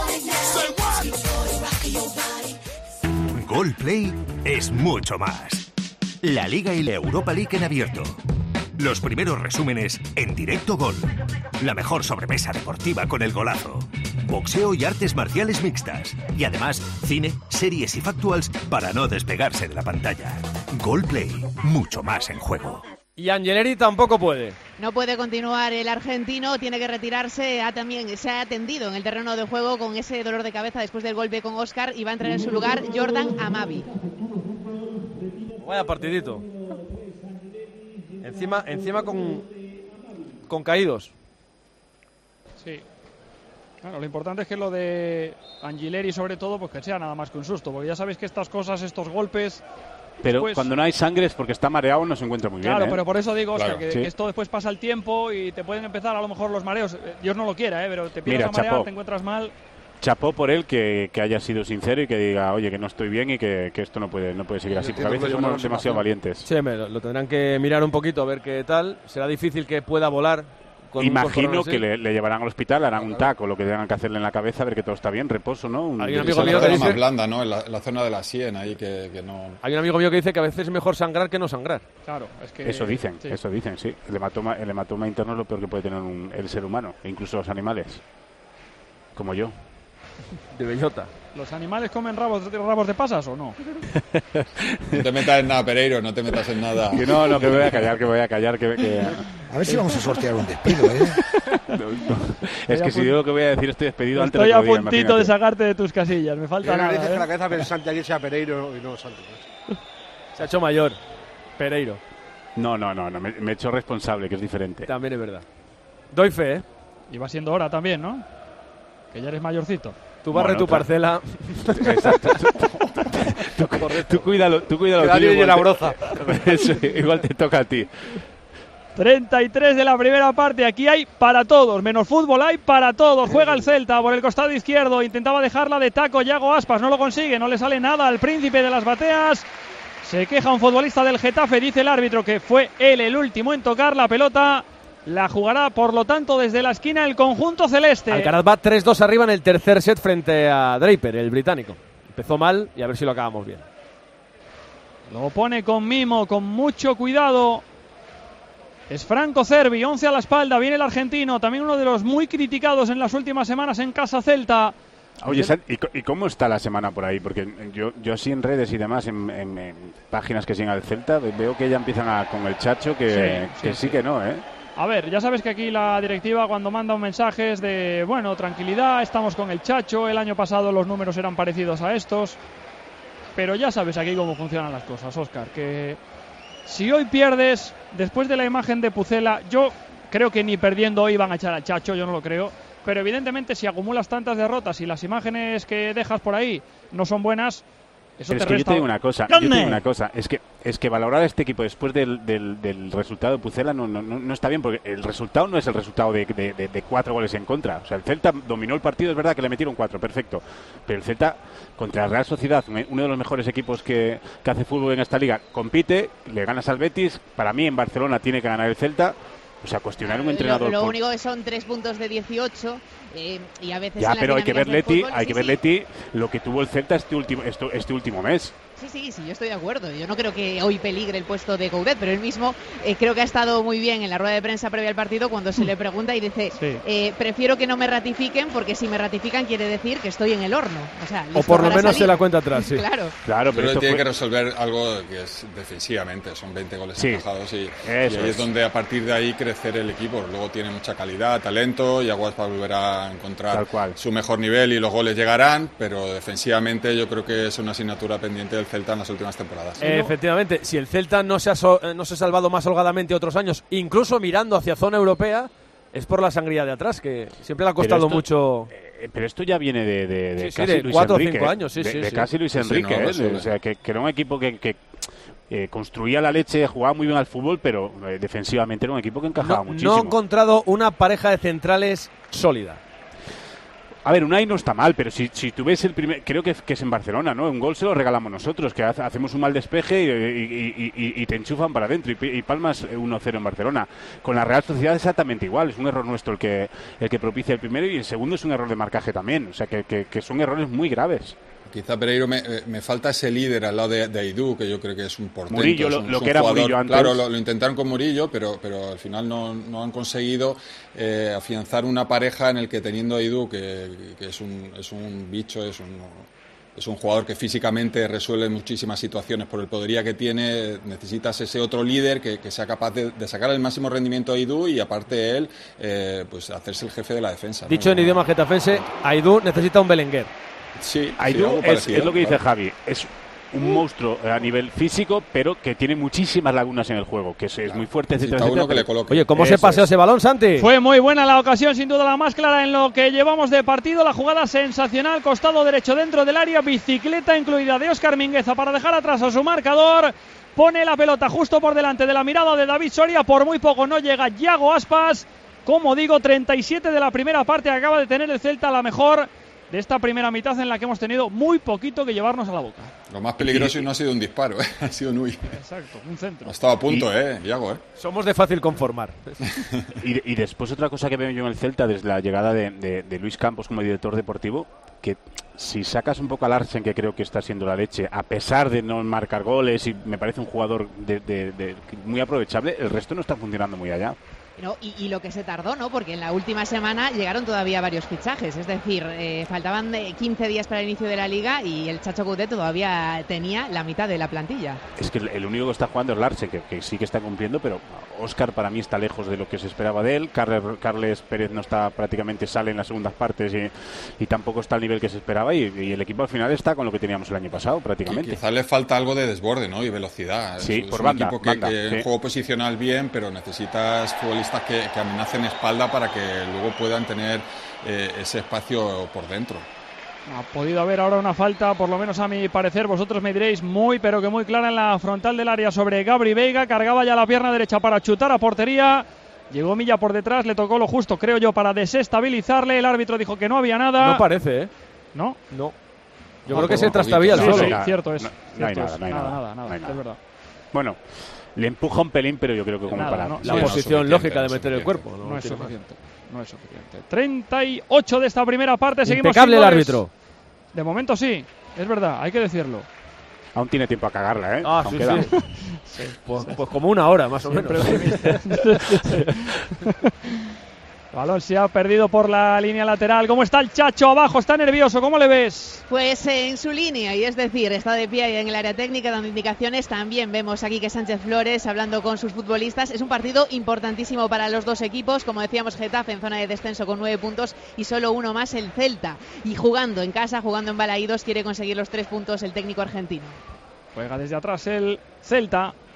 Goalplay es mucho más. La Liga y la Europa League en abierto. Los primeros resúmenes en Directo Gol. La mejor sobremesa deportiva con el golazo. Boxeo y artes marciales mixtas. Y además, cine, series y factuals para no despegarse de la pantalla. Goalplay, mucho más en juego. Y Angeleri tampoco puede. No puede continuar el argentino, tiene que retirarse. Ha también se ha atendido en el terreno de juego con ese dolor de cabeza después del golpe con Óscar y va a entrar en su lugar Jordan Amavi. Vaya partidito. Encima, encima con, con caídos. Sí. Bueno, lo importante es que lo de Angileri, sobre todo, pues que sea nada más que un susto, porque ya sabéis que estas cosas, estos golpes... Pero después... cuando no hay sangre es porque está mareado, no se encuentra muy claro, bien. Claro, ¿eh? Pero por eso digo, Oscar, claro, que, sí. que esto después pasa el tiempo y te pueden empezar a lo mejor los mareos. Dios no lo quiera, ¿eh? Pero te empiezas Mira, a marear, chapó. te encuentras mal... Chapó por él que, que haya sido sincero y que diga, oye, que no estoy bien y que, que esto no puede no puede seguir así, porque a veces somos demasiado valientes. Sí, me lo, lo tendrán que mirar un poquito a ver qué tal. Será difícil que pueda volar. Con Imagino que le, le llevarán al hospital, harán un taco, lo que tengan que hacerle en la cabeza, a ver que todo está bien, reposo, ¿no? Un, Hay un amigo mío que dice... más blanda, ¿no? En la, en la zona de la sien, ahí que, que no... Hay un amigo mío que dice que a veces es mejor sangrar que no sangrar. Claro, es que... Eso dicen, sí. eso dicen, sí. El hematoma, el hematoma interno es lo peor que puede tener un, el ser humano, e incluso los animales, como yo. De bellota. ¿Los animales comen rabos, rabos de pasas o no? No te metas en nada, Pereiro, no te metas en nada. Que no, no, que voy a callar, que voy a callar. Que, que... A ver si vamos a sortear un despido, ¿eh? No, no. Es que si digo lo que voy a decir, estoy despedido antes estoy de a que lo diga, puntito imagínate. de sacarte de tus casillas, me falta Yo nada. dices ¿eh? que la cabeza pensante aquí sea Pereiro y no Santos. Se ha hecho mayor, Pereiro. No, no, no, no me, me he hecho responsable, que es diferente. También es verdad. Doy fe, ¿eh? Y va siendo hora también, ¿no? Que ya eres mayorcito. Tú barre Bueno, tu otra. parcela. Exacto. Tú, tú, tú cuídalo, tú cuídalo. Que nadie oye la broza. Eso, igual te toca a ti. treinta y tres de la primera parte, aquí hay para todos, menos fútbol hay para todos. Juega el Celta por el costado izquierdo, intentaba dejarla de taco Yago Aspas, no lo consigue, no le sale nada al príncipe de las bateas. Se queja un futbolista del Getafe, dice el árbitro que fue él el último en tocar la pelota. La jugará, por lo tanto, desde la esquina el conjunto celeste. Alcaraz va tres dos arriba en el tercer set frente a Draper, el británico. Empezó mal y a ver si lo acabamos bien. Lo pone con mimo, con mucho cuidado. Es Franco Cervi, once a la espalda, viene el argentino, también uno de los muy criticados en las últimas semanas en Casa Celta. Oye, ¿y, ¿y cómo está la semana por ahí? Porque yo, yo así en redes y demás, en, en, en páginas que siguen al Celta, veo que ya empiezan a, con el Chacho, que sí, que, sí, sí, sí que no, ¿eh? A ver, ya sabes que aquí la directiva cuando manda un mensaje es de, bueno, tranquilidad, estamos con el Chacho, el año pasado los números eran parecidos a estos, pero ya sabes aquí cómo funcionan las cosas, Óscar, que si hoy pierdes, después de la imagen de Pucela, yo creo que ni perdiendo hoy van a echar al Chacho, yo no lo creo, pero evidentemente si acumulas tantas derrotas y las imágenes que dejas por ahí no son buenas, eso pero te es que resta. yo te digo una cosa, yo te digo una cosa, es que es que valorar a este equipo después del, del, del resultado de Pucela no, no, no está bien, porque el resultado no es el resultado de, de, de, de cuatro goles en contra. O sea, el Celta dominó el partido, es verdad que le metieron cuatro, perfecto, pero el Celta contra la Real Sociedad, uno de los mejores equipos que, que hace fútbol en esta liga, compite, le ganas al Betis. Para mí en Barcelona tiene que ganar el Celta. O sea, cuestionar un entrenador. Lo, lo por... único que son tres puntos de dieciocho eh, y a veces. Ya, en pero hay que ver Leti, fútbol, hay sí, que ver sí. Leti lo que tuvo el Celta este último, este, este último mes. Sí, sí, sí, yo estoy de acuerdo. Yo no creo que hoy peligre el puesto de Coudet, pero él mismo eh, creo que ha estado muy bien en la rueda de prensa previa al partido cuando se le pregunta y dice, Sí. eh, prefiero que no me ratifiquen porque si me ratifican quiere decir que estoy en el horno. O, sea, O listo por lo para menos salir. se la cuenta atrás, sí. Claro. Claro, pero esto tiene fue- que resolver algo que es defensivamente, son veinte goles Sí. encajados y, y Eso ahí es es. donde a partir de ahí crecer el equipo. Luego tiene mucha calidad, talento y Aguas va a volver a encontrar su mejor nivel y los goles llegarán, pero defensivamente yo creo que es una asignatura pendiente del Celta en las últimas temporadas. Eh, efectivamente, si el Celta no se, ha so- eh, no se ha salvado más holgadamente otros años, incluso mirando hacia zona europea, es por la sangría de atrás, que siempre le ha costado Pero esto- mucho. Eh, Pero esto ya viene de, de, de Sí, sí, casi de Luis cuatro o Enrique. cinco ¿eh? años, sí, de, sí, de sí. casi Luis Sí, Enrique. no, ¿eh? resuelve. O sea, que, que era un equipo que, que eh, construía la leche, jugaba muy bien al fútbol, pero eh, defensivamente era un equipo que encajaba No, muchísimo. no ha encontrado una pareja de centrales sólida. A ver, Unai no está mal, pero si, si tú ves el primer... Creo que, que es en Barcelona, ¿no? Un gol se lo regalamos nosotros, que hace- hacemos un mal despeje y, y- y- y- y te enchufan para adentro y, pi- y palmas uno cero en Barcelona. Con la Real Sociedad exactamente igual. Es un error nuestro el que, el que propicia el primero y el segundo es un error de marcaje también. O sea, que, que- que son errores muy graves. Quizá Pereiro me, eh, me falta ese líder al lado de, de Aidú, que yo creo que es un portento. Murillo, es lo- un- lo es un que era jugador- Murillo antes. Claro, lo, lo intentaron con Murillo, pero, pero al final no, no han conseguido eh, afianzar una pareja en el que teniendo a Aidú, que, que es, un, es un bicho, es un, es un jugador que físicamente resuelve muchísimas situaciones por el poderío que tiene, necesitas ese otro líder que, que sea capaz de, de sacar el máximo rendimiento a Aidú y aparte él, eh, pues hacerse el jefe de la defensa. ¿no? Dicho en idioma getafense, Aidú necesita un Belenguer. Sí, Aidú algo es, parecido, es lo que dice claro. Javi, es un monstruo a nivel físico, pero que tiene muchísimas lagunas en el juego, que es, es muy fuerte, etcétera, Necesita uno etcétera, que le pero- coloque. Oye, ¿cómo Eso se paseó es. ese balón, Santi? Fue muy buena la ocasión, sin duda la más clara en lo que llevamos de partido. La jugada sensacional, costado derecho dentro del área, bicicleta incluida de Óscar Mingueza para dejar atrás a su marcador. Pone la pelota justo por delante de la mirada de David Soria, por muy poco no llega Yago Aspas. Como digo, treinta y siete de la primera parte, acaba de tener el Celta la mejor de esta primera mitad en la que hemos tenido muy poquito que llevarnos a la boca. Lo más peligroso y no ha sido un disparo, ¿eh? Ha sido un huy. Exacto, un centro. Ha estado a punto, ¿eh? Iago, ¿eh? Somos de fácil conformar. Y, y después otra cosa que veo yo en el Celta desde la llegada de, de- de Luis Campos como director deportivo, que si sacas un poco a Larsen, que creo que está siendo la leche, a pesar de no marcar goles y me parece un jugador de- de- de- muy aprovechable, el resto no está funcionando muy allá. No, y, y lo que se tardó, ¿no? Porque en la última semana llegaron todavía varios fichajes. Es decir, eh, faltaban eh, quince días para el inicio de la liga y el Chacho Coudet todavía tenía la mitad de la plantilla. Es que el, el único que está jugando es Larsen, que, que sí que está cumpliendo, pero Óscar para mí está lejos de lo que se esperaba de él. Carles, Carles Pérez no está, prácticamente sale en las segundas partes y, y tampoco está al nivel que se esperaba y, y el equipo al final está con lo que teníamos el año pasado prácticamente. Quizás le falta algo de desborde, ¿no? Y velocidad. Sí, es, por es banda, un equipo que, banda, que sí. en juego posicional bien, pero necesitas futbolistas que, que amenacen espalda para que luego puedan tener eh, ese espacio por dentro. Ha podido haber ahora una falta, por lo menos a mi parecer, vosotros me diréis, muy pero que muy clara en la frontal del área sobre Gabri Veiga. Cargaba ya la pierna derecha para chutar a portería. Llegó Milla por detrás, le tocó lo justo, creo yo, para desestabilizarle. El árbitro dijo que no había nada. No parece, ¿eh? ¿No. No. Yo No, creo que pues se un trastabilla el poquito. solo. Sí, sí, cierto es. No, cierto no hay es. nada, no hay nada, nada, nada, nada, no hay nada. es verdad. Bueno, le empuja un pelín, pero yo creo que como Nada, para... no, La sí, posición no, lógica de suficiente, meter el no, cuerpo. No, No, es tiene más. suficiente. No es suficiente. treinta y ocho de esta primera parte. Seguimos Impecable sin el goles. árbitro. De momento sí, es verdad, hay que decirlo. Aún tiene tiempo a cagarla, ¿eh? Ah, Aún sí, queda. sí. Pues, pues como una hora, más o menos. El balón se ha perdido por la línea lateral. ¿Cómo está el Chacho abajo? ¿Está nervioso? ¿Cómo le ves? Pues en su línea, y es decir, está de pie ahí en el área técnica dando indicaciones. También vemos aquí que Sánchez Flores hablando con sus futbolistas. Es un partido importantísimo para los dos equipos. Como decíamos, Getafe en zona de descenso con nueve puntos y solo uno más el Celta. Y jugando en casa, jugando en Balaídos, quiere conseguir los tres puntos el técnico argentino. Juega desde atrás el Celta.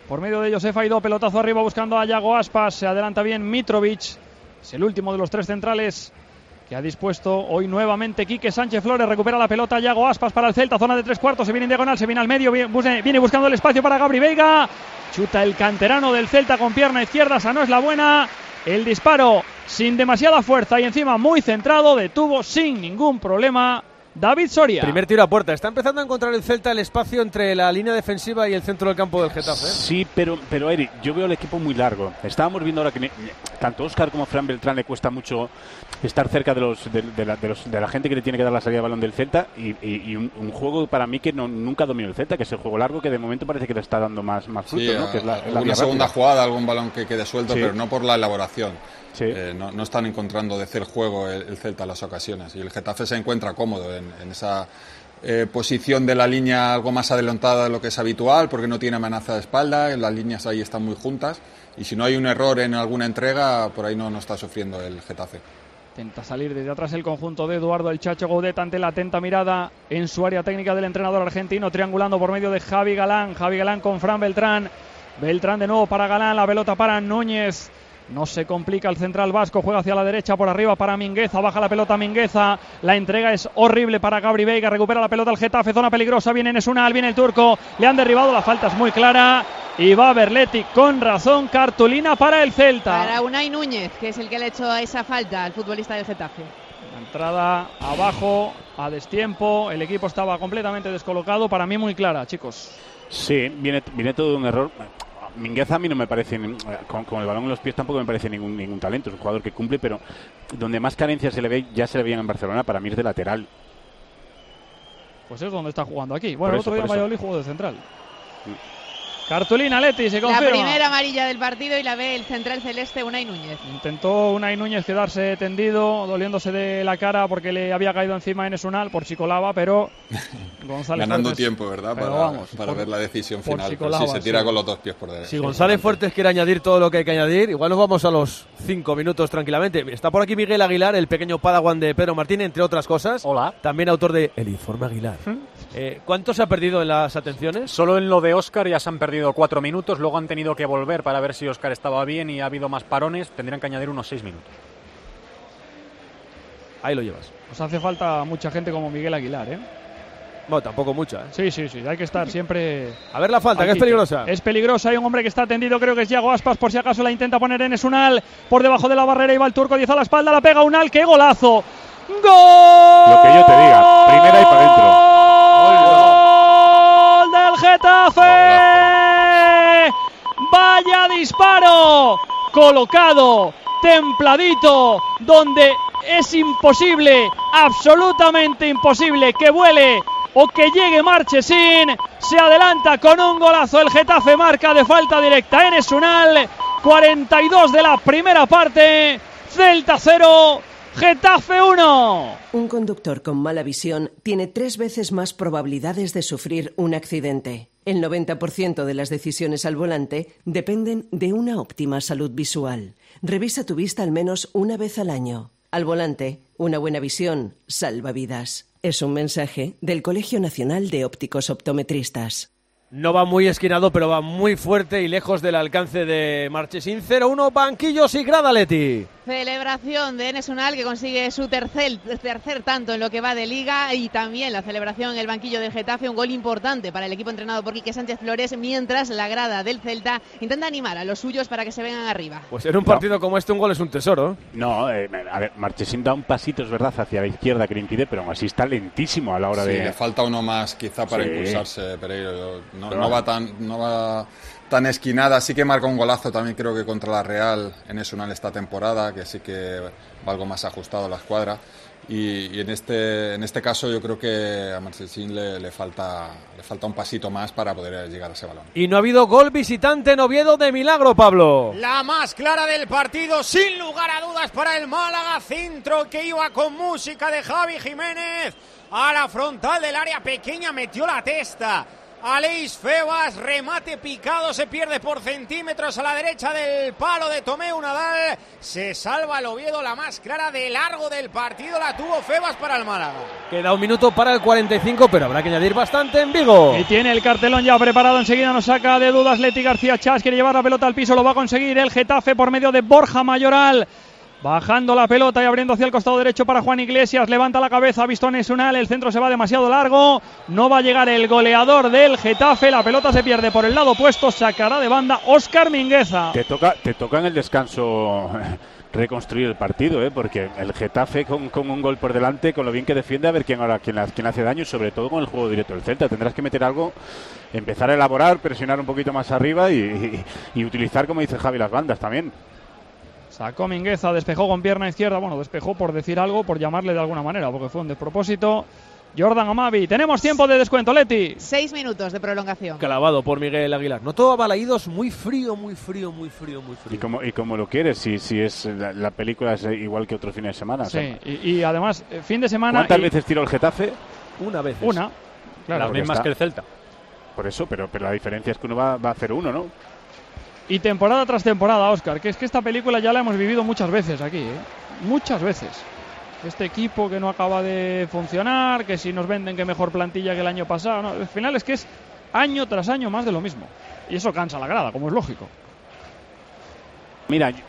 por medio de Josef Aidó, pelotazo arriba buscando a Yago Aspas, se adelanta bien Mitrovic, es el último de los tres centrales que ha dispuesto hoy nuevamente Quique Sánchez Flores. Recupera la pelota Yago Aspas para el Celta, zona de tres cuartos, se viene en diagonal, se viene al medio, viene buscando el espacio para Gabri Veiga, chuta el canterano del Celta con pierna izquierda, esa no es la buena, el disparo sin demasiada fuerza y encima muy centrado, detuvo sin ningún problema David Soria. Primer tiro a puerta. Está empezando a encontrar el Celta el espacio entre la línea defensiva y el centro del campo del Getafe. Sí, pero, pero Eric, yo veo el equipo muy largo. Estábamos viendo ahora que ne- tanto Óscar como Fran Beltrán le cuesta mucho estar cerca de los de, de, la, de, los, de la gente que le tiene que dar la salida de balón del Celta y, y, y un, un juego para mí que no, nunca dominó el Celta, que es el juego largo que de momento parece que le está dando más, más fruto, sí, ¿no? Que es la, la alguna vía segunda rápida. jugada, algún balón que quede suelto, Sí. pero no por la elaboración. Sí. Eh, no, no están encontrando de hacer juego el, el Celta en las ocasiones y el Getafe se encuentra cómodo en, en esa eh, posición de la línea algo más adelantada de lo que es habitual porque no tiene amenaza de espalda, las líneas ahí están muy juntas y si no hay un error en alguna entrega por ahí no, no está sufriendo el Getafe. Intenta salir desde atrás el conjunto de Eduardo el Chacho Gaudet ante la atenta mirada en su área técnica del entrenador argentino, triangulando por medio de Javi Galán, Javi Galán con Fran Beltrán, Beltrán de nuevo para Galán, la pelota para Núñez. No se complica el central vasco, juega hacia la derecha por arriba para Mingueza, baja la pelota Mingueza, la entrega es horrible para Gabri Veiga, recupera la pelota el Getafe, zona peligrosa, viene Nesunal, viene el turco, le han derribado, la falta es muy clara y va Berletti con razón, cartulina para el Celta. Para Unai Núñez, que es el que le ha hecho esa falta al futbolista del Getafe. La entrada abajo, a destiempo, el equipo estaba completamente descolocado, para mí muy clara, chicos. Sí, viene, viene todo de un error. Mingueza a mí no me parece, con, con el balón en los pies tampoco me parece ningún, ningún talento, es un jugador que cumple, pero donde más carencias se le ve, ya se le veían en Barcelona, para mí es de lateral. Pues es donde está jugando aquí. Bueno, Por el eso, otro día por Valladolid jugó de central. Cartulina, Leti, se confirma. La primera amarilla del partido y la ve el central celeste Unai Núñez. Intentó Unai Núñez quedarse tendido, doliéndose de la cara porque le había caído encima en Esunal por si colaba, pero González ganando Fuertes, tiempo, ¿verdad? Para, vamos, para por, ver la decisión por final. si Pero colaba, sí, se tira sí. con los dos pies por derecha. Si González Fuertes quiere añadir todo lo que hay que añadir, igual nos vamos a los cinco minutos tranquilamente. Está por aquí Miguel Aguilar, el pequeño padawan de Pedro Martín, entre otras cosas. Hola. También autor de El Informe Aguilar. Eh, ¿Cuánto se ha perdido en las atenciones? Solo en lo de Óscar ya se han perdido cuatro minutos, luego han tenido que volver para ver si Óscar estaba bien y ha habido más parones, tendrían que añadir unos seis minutos. Ahí lo llevas. Nos hace falta mucha gente como Miguel Aguilar, ¿eh? Bueno, tampoco mucha, ¿eh? Sí, sí, sí, hay que estar siempre... A ver la falta, que es Aquí. peligrosa. Es peligrosa, hay un hombre que está tendido, creo que es Yago Aspas, por si acaso la intenta poner en Esunal, por debajo de la barrera y va el turco, diez a la espalda, la pega Unal, ¡qué golazo! ¡Gol! Lo que yo te diga, primera y para adentro. ¡Gol del Getafe! ¡Vaya disparo! Colocado, templadito, donde es imposible, absolutamente imposible que vuele o que llegue Marchesín. Se adelanta con un golazo el Getafe, marca de falta directa en Esunal. cuarenta y dos de la primera parte, Celta cero, Getafe uno. Un conductor con mala visión tiene tres veces más probabilidades de sufrir un accidente. El noventa por ciento de las decisiones al volante dependen de una óptima salud visual. Revisa tu vista al menos una vez al año. Al volante, una buena visión salva vidas. Es un mensaje del Colegio Nacional de Ópticos Optometristas. No va muy esquinado, pero va muy fuerte y lejos del alcance de Marchesín. cero uno, banquillos y grada, Leti. Celebración de Enes Unal, que consigue su tercer, tercer tanto en lo que va de Liga, y también la celebración en el banquillo del Getafe, un gol importante para el equipo entrenado por Quique Sánchez Flores, mientras la grada del Celta intenta animar a los suyos para que se vengan arriba. Pues en un partido no. como este, un gol es un tesoro. No, eh, a ver, Marchesín da un pasito, es verdad, hacia la izquierda que le impide, pero aún así está lentísimo a la hora sí, de... le falta uno más quizá para sí. impulsarse, Pereiro. No, no va tan... No va... tan esquinada, sí que marca un golazo también creo que contra la Real en Esunal esta temporada, que sí que va algo más ajustado a la escuadra y, y en este en este caso yo creo que a Marchesín le, le falta le falta un pasito más para poder llegar a ese balón. Y no ha habido gol visitante en Oviedo de milagro, Pablo. La más clara del partido, sin lugar a dudas, para el Málaga, centro que iba con música de Javi Jiménez a la frontal del área pequeña, metió la testa Aleix Febas, remate picado, se pierde por centímetros a la derecha del palo de Tomeu Nadal. Se salva el Oviedo, la más clara de largo del partido la tuvo Febas para el Málaga. Queda un minuto para el cuarenta y cinco, pero habrá que añadir bastante en Vigo. Y tiene el cartelón ya preparado, enseguida nos saca de dudas Leti García Chas, quiere llevar la pelota al piso, lo va a conseguir el Getafe por medio de Borja Mayoral. Bajando la pelota y abriendo hacia el costado derecho para Juan Iglesias, levanta la cabeza, ha visto a Nesunal, el centro se va demasiado largo, no va a llegar el goleador del Getafe, la pelota se pierde por el lado opuesto, sacará de banda Óscar Mingueza. Te toca, te toca en el descanso reconstruir el partido, ¿eh? Porque el Getafe con, con un gol por delante, con lo bien que defiende, a ver quién ahora quién, quién hace daño, sobre todo con el juego directo del Celta. Tendrás que meter algo, empezar a elaborar, presionar un poquito más arriba y, y, y utilizar, como dice Javi, las bandas también. Sacó Mingueza, despejó con pierna izquierda, bueno, despejó por decir algo, por llamarle de alguna manera, porque fue un despropósito. Jordan Amavi, tenemos tiempo de descuento, Leti. Seis minutos de prolongación. Clavado por Miguel Aguilar. No todo Balaídos, muy frío, muy frío, muy frío, muy frío. Y como, y como lo quieres, si, si es la, la película es igual que otro fin de semana. Sí, o sea, y, y además, fin de semana... ¿Cuántas y... veces tiró el Getafe? Una vez. Una, claro. Las mismas está. que el Celta. Por eso, pero, pero la diferencia es que uno va, va a hacer uno, ¿no? Y temporada tras temporada, Óscar, que es que esta película ya la hemos vivido muchas veces aquí, ¿eh? Muchas veces. Este equipo que no acaba de funcionar, que si nos venden que mejor plantilla que el año pasado, ¿no? Al final es que es año tras año más de lo mismo. Y eso cansa la grada, como es lógico. Mira,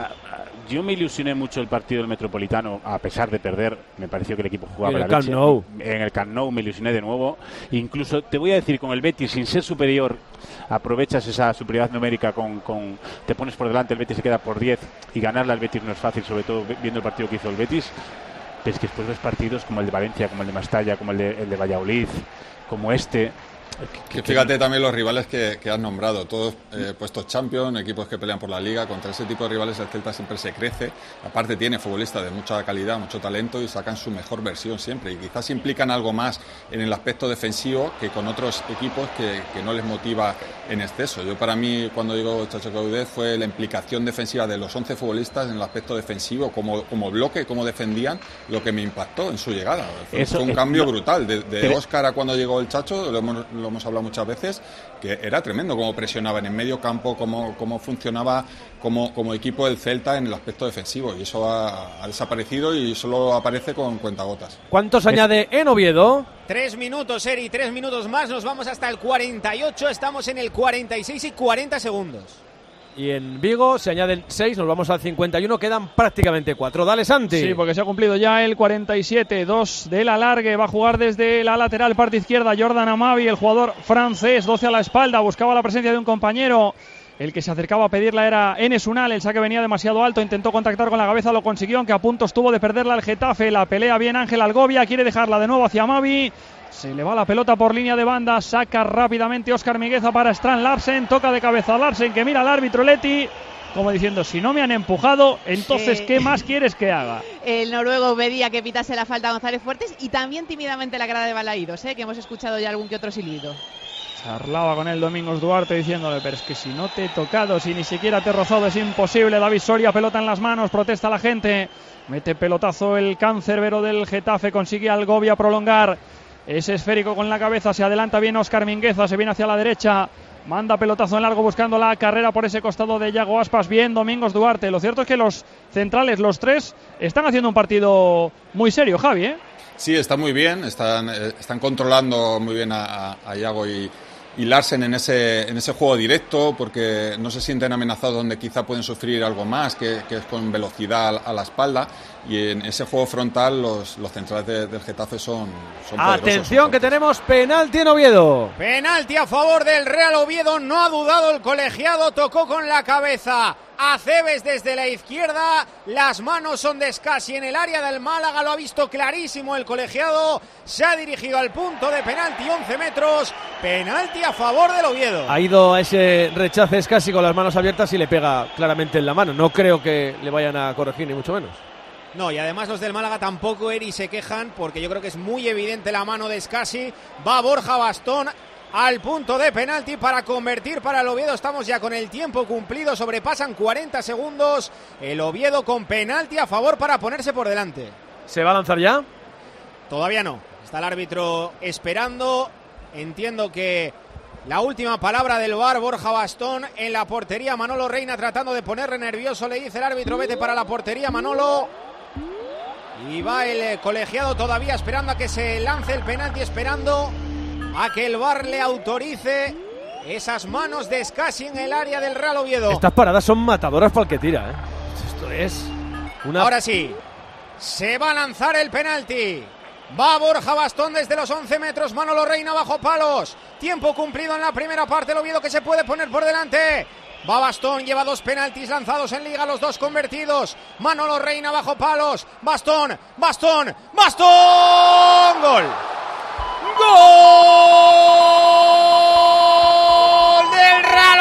yo me ilusioné mucho el partido del Metropolitano, a pesar de perder. Me pareció que el equipo jugaba en la el Camp leche. Nou. En el Camp Nou me ilusioné de nuevo. Incluso te voy a decir, con el Betis, sin ser superior, aprovechas esa superioridad numérica, con, con te pones por delante, el Betis se queda por diez y ganarle al Betis no es fácil, sobre todo viendo el partido que hizo el Betis. Pero es que después ves partidos como el de Valencia, como el de Mestalla, como el de, el de Valladolid, como este... Que fíjate también los rivales que, que has nombrado, todos eh, puestos champions, equipos que pelean por la liga. Contra ese tipo de rivales el Celta siempre se crece. Aparte tiene futbolistas de mucha calidad, mucho talento y sacan su mejor versión siempre. Y quizás implican algo más en el aspecto defensivo que con otros equipos que, que no les motiva en exceso. Yo para mí, cuando digo Chacho Caudez, fue la implicación defensiva de los once futbolistas en el aspecto defensivo, como, como bloque, cómo defendían, lo que me impactó en su llegada. Fue, Eso, fue un eh, cambio no, brutal. De, de pero, Óscar a cuando llegó el Chacho, lo hemos, lo hemos hablado muchas veces, que era tremendo cómo presionaban en medio campo, cómo, cómo funcionaba como, como equipo del Celta en el aspecto defensivo, y eso ha, ha desaparecido y solo aparece con cuentagotas. ¿Cuántos añade en Oviedo? Tres minutos, Eri, tres minutos más, nos vamos hasta el cuarenta y ocho, estamos en el cuarenta y seis y cuarenta segundos. Y en Vigo se añaden seis, nos vamos al cincuenta y uno, quedan prácticamente cuatro. Dale, Santi. Sí, porque se ha cumplido ya el cuarenta y siete, dos del alargue, va a jugar desde la lateral, parte izquierda, Jordan Amavi, el jugador francés, doce a la espalda, buscaba la presencia de un compañero. El que se acercaba a pedirla era Enes Unal, el saque venía demasiado alto, intentó contactar con la cabeza, lo consiguió, aunque a punto estuvo de perderla el Getafe. La pelea bien Ángel Algovia, quiere dejarla de nuevo hacia Amavi. Se le va la pelota por línea de banda, saca rápidamente Óscar Mingueza para Strand Larsen, toca de cabeza a Larsen, que mira al árbitro Leti, como diciendo, si no me han empujado, entonces Sí. ¿qué más quieres que haga? El noruego pedía que pitase la falta a González Fuertes y también tímidamente la grada de Balaídos, ¿eh? Que hemos escuchado ya algún que otro silbido. Charlaba con él Domingos Duarte diciéndole, pero es que si no te he tocado, si ni siquiera te he rozado, es imposible. David Soria, pelota en las manos, protesta la gente, mete pelotazo el cancerbero del Getafe, consigue Algovia prolongar ese esférico con la cabeza, se adelanta bien Óscar Mingueza, se viene hacia la derecha, manda pelotazo en largo buscando la carrera por ese costado de Yago Aspas, bien Domingos Duarte. Lo cierto es que los centrales, los tres, están haciendo un partido muy serio, Javi, ¿eh? Sí, está muy bien, están, eh, están controlando muy bien a, a, a Yago y, y Larsen en ese, en ese juego directo, porque no se sienten amenazados donde quizá pueden sufrir algo más, que, que es con velocidad a la espalda, y en ese juego frontal los, los centrales de, del Getafe son, son poderosos. Atención, que tenemos penalti en Oviedo. Penalti a favor del Real Oviedo, no ha dudado el colegiado, tocó con la cabeza Aceves desde la izquierda, las manos son de Scassi en el área del Málaga, lo ha visto clarísimo el colegiado, se ha dirigido al punto de penalti, once metros, penalti a favor del Oviedo. Ha ido a ese rechace casi con las manos abiertas y le pega claramente en la mano. No creo que le vayan a corregir, ni mucho menos. No, y además los del Málaga tampoco, Eri, se quejan, porque yo creo que es muy evidente la mano de Scassi. Va Borja Bastón al punto de penalti para convertir para el Oviedo. Estamos ya con el tiempo cumplido, sobrepasan cuarenta segundos. El Oviedo con penalti a favor para ponerse por delante. ¿Se va a lanzar ya? Todavía no, está el árbitro esperando. Entiendo que La última palabra del V A R, Borja Bastón en la portería. Manolo Reina tratando de ponerle nervioso, le dice el árbitro, vete para la portería, Manolo. Y va el colegiado todavía esperando a que se lance el penalti, esperando a que el V A R le autorice esas manos de Scassi en el área del Real Oviedo. Estas paradas son matadoras para el que tira, ¿eh? Esto es una... Ahora sí, se va a lanzar el penalti. Va Borja Bastón desde los once metros, Manolo Reina bajo palos. Tiempo cumplido en la primera parte, el Oviedo que se puede poner por delante. Va Bastón, lleva dos penaltis lanzados en Liga, los dos convertidos. Manolo Reina bajo palos. Bastón, Bastón, Bastón. Gol. Gol del Real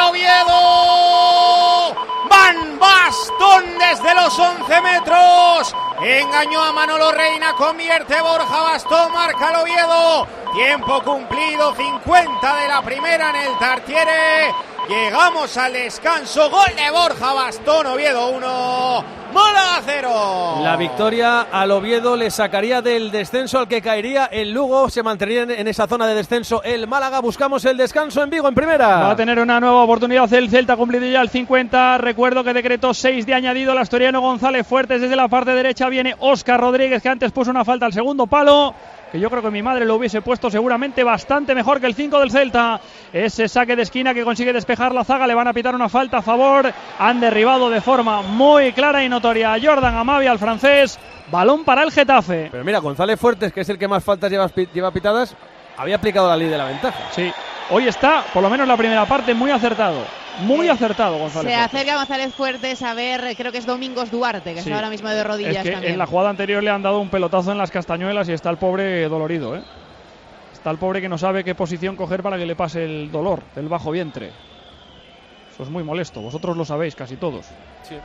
Oviedo. Van Bastón desde los once metros. Engañó a Manolo Reina, convierte Borja Bastón, marca el Oviedo. Tiempo cumplido, cincuenta de la primera en el Tartiere. Llegamos al descanso, gol de Borja Bastón, Oviedo uno, Málaga cero. La victoria al Oviedo le sacaría del descenso al que caería el Lugo, se mantendría en esa zona de descenso el Málaga. Buscamos el descanso en Vigo en primera. Va a tener una nueva oportunidad el Celta, cumplido ya el cincuenta. Recuerdo que decretó seis de añadido el asturiano González Fuertes. Desde la parte derecha viene Óscar Rodríguez, que antes puso una falta al segundo palo, que yo creo que mi madre lo hubiese puesto seguramente bastante mejor que el cinco del Celta. Ese saque de esquina que consigue despejar la zaga, le van a pitar una falta a favor. Han derribado de forma muy clara y notoria a Jordan Amavi, al francés. Balón para el Getafe. Pero mira, González Fuertes, que es el que más faltas lleva, lleva pitadas, había aplicado la ley de la ventaja. Sí, hoy está, por lo menos la primera parte, muy acertado. Muy acertado González Se Fuertes. acerca González Fuertes a ver, creo que es Domingos Duarte, que Sí. está ahora mismo de rodillas Es que también. en la jugada anterior le han dado un pelotazo en las castañuelas y está el pobre dolorido, ¿eh? Está el pobre que no sabe qué posición coger para que le pase el dolor del bajo vientre. Eso es muy molesto, vosotros lo sabéis casi todos. Sí.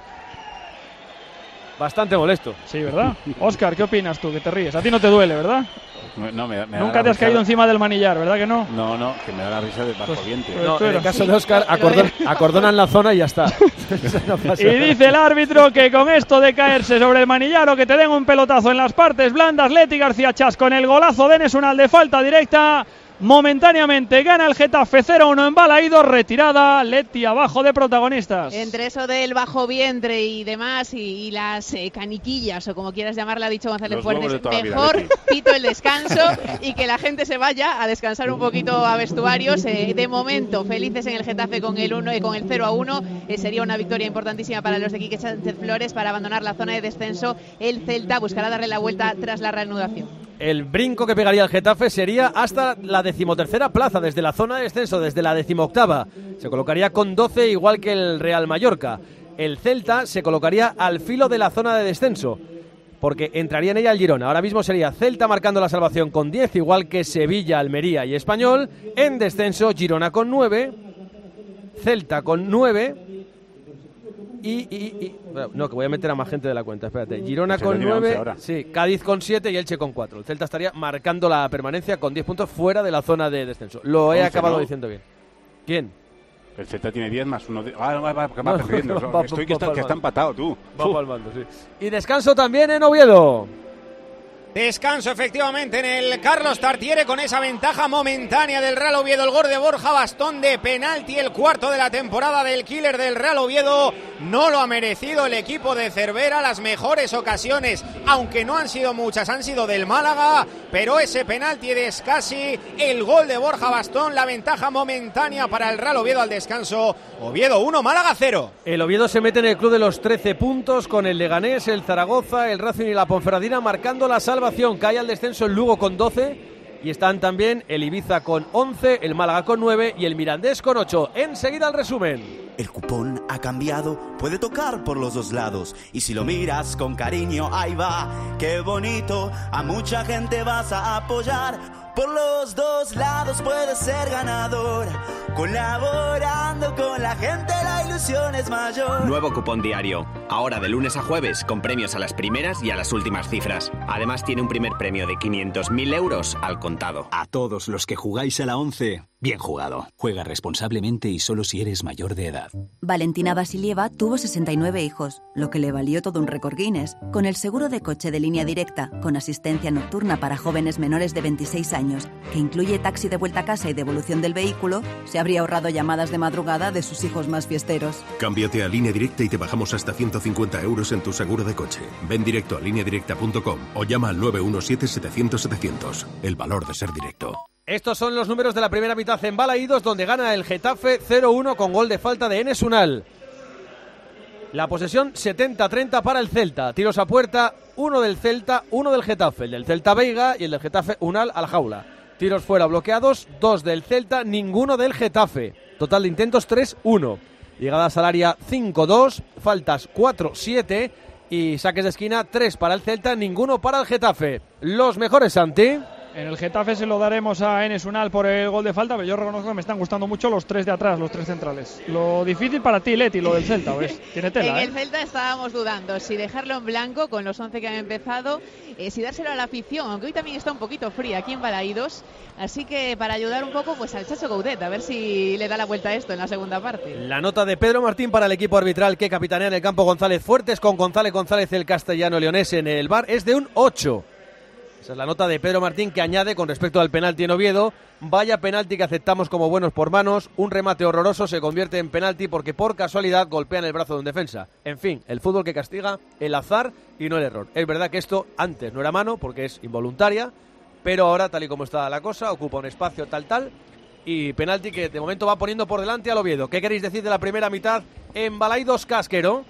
Bastante molesto. Sí, ¿verdad? Óscar, ¿qué opinas tú? Que te ríes. A ti no te duele, ¿verdad? No, me, me Nunca te has caído encima del manillar, ¿verdad que no? No, no, que me da la risa de bajo Pues, vientre. pues No, tú en el eras- caso de Óscar, acordon, acordonan la zona y ya está. No pasa Y nada. dice el árbitro que con esto de caerse sobre el manillar o que te den un pelotazo en las partes blandas, Leti García Chas con el golazo de Nesunal de falta directa, momentáneamente gana el Getafe cero uno en Balaídos, retirada Leti abajo de protagonistas. Entre eso del bajo vientre y demás, y, y las eh, caniquillas, o como quieras llamarla, ha dicho González Los huevos Fuertes, de toda la vida, mejor Leti. pito el descanso y que la gente se vaya a descansar un poquito a vestuarios. Eh, de momento, felices en el Getafe con el uno y con el cero a uno. Eh, sería una victoria importantísima para los de Quique Sánchez Flores para abandonar la zona de descenso. El Celta buscará darle la vuelta tras la reanudación. El brinco que pegaría el Getafe sería hasta la decimotercera plaza, desde la zona de descenso, desde la decimoctava. Se colocaría con doce, igual que el Real Mallorca. El Celta se colocaría al filo de la zona de descenso, porque entraría en ella el Girona. Ahora mismo sería Celta marcando la salvación con diez, igual que Sevilla, Almería y Español. En descenso, Girona con nueve, Celta con nueve y, y, y... bueno, no, que voy a meter a más gente de la cuenta, espérate. Girona Se con lo tiene once nueve, ahora. sí, Cádiz con siete y Elche con cuatro. El Celta estaría marcando la permanencia con diez puntos fuera de la zona de descenso. Lo he once, acabado ¿no? diciendo bien. ¿Quién? El Celta tiene diez más uno de... Ah, va, va, va, va No, perdiendo. no, va- Estoy que va está, que palmando. está empatado, tú. Va Uf. palmando, sí. Y descanso también en Oviedo. Descanso efectivamente en el Carlos Tartiere con esa ventaja momentánea del Real Oviedo. El gol de Borja Bastón de penalti, el cuarto de la temporada del killer del Real Oviedo. No lo ha merecido el equipo de Cervera. Las mejores ocasiones, aunque no han sido muchas, han sido del Málaga. Pero ese penalti de Scassi, el gol de Borja Bastón, la ventaja momentánea para el Real Oviedo al descanso. Oviedo uno, Málaga cero. El Oviedo se mete en el club de los trece puntos con el Leganés, el Zaragoza, el Racing y la Ponferradina marcando la salvación. Cae al descenso el Lugo con doce y están también el Ibiza con once, el Málaga con nueve y el Mirandés con ocho. Enseguida el resumen. El cupón ha cambiado, puede tocar por los dos lados. Y si lo miras con cariño, ahí va, qué bonito. A mucha gente vas a apoyar. Por los dos lados puedes ser ganador. Colaborando con la gente la ilusión es mayor. Nuevo cupón diario. Ahora de lunes a jueves con premios a las primeras y a las últimas cifras. Además tiene un primer premio de quinientos mil euros al contado. A todos los que jugáis a la once, Bien jugado. Juega responsablemente y solo si eres mayor de edad. Valentina Vasilieva tuvo sesenta y nueve hijos, lo que le valió todo un récord Guinness. Con el seguro de coche de Línea Directa, con asistencia nocturna para jóvenes menores de veintiséis años, que incluye taxi de vuelta a casa y devolución del vehículo, se habría ahorrado llamadas de madrugada de sus hijos más fiesteros. Cámbiate a Línea Directa y te bajamos hasta ciento cincuenta euros en tu seguro de coche. Ven directo a línea directa punto com o llama al nueve uno siete setecientos setecientos. El valor de ser directo. Estos son los números de la primera mitad en Balaídos, donde gana el Getafe cero uno con gol de falta de Enes Unal. La posesión setenta a treinta para el Celta. Tiros a puerta, uno del Celta, uno del Getafe. El del Celta Veiga y el del Getafe Unal a la jaula. Tiros fuera bloqueados, dos del Celta, ninguno del Getafe. Total de intentos tres uno. Llegadas al área cinco dos, faltas cuatro siete y saques de esquina tres para el Celta, ninguno para el Getafe. Los mejores, Santi. En el Getafe se lo daremos a Enes Unal por el gol de falta, pero yo reconozco que me están gustando mucho los tres de atrás, los tres centrales. Lo difícil para ti, Leti, lo del Celta, ¿ves? Tiene tela, En ¿eh? el Celta estábamos dudando si dejarlo en blanco con los once que han empezado, eh, si dárselo a la afición, aunque hoy también está un poquito fría aquí en Balaídos. Así que para ayudar un poco pues al Chacho Coudet, a ver si le da la vuelta a esto en la segunda parte. La nota de Pedro Martín para el equipo arbitral que capitanea en el campo González Fuertes, con González González el castellano leonés en el V A R, es de un ocho. Esa es la nota de Pedro Martín, que añade con respecto al penalti en Oviedo: vaya penalti que aceptamos como buenos por manos, un remate horroroso se convierte en penalti porque por casualidad golpean el brazo de un defensa. En fin, el fútbol que castiga el azar y no el error. Es verdad que esto antes no era mano porque es involuntaria, pero ahora, tal y como está la cosa, ocupa un espacio tal tal y penalti que de momento va poniendo por delante al Oviedo. ¿Qué queréis decir de la primera mitad en Balaídos, Casquero?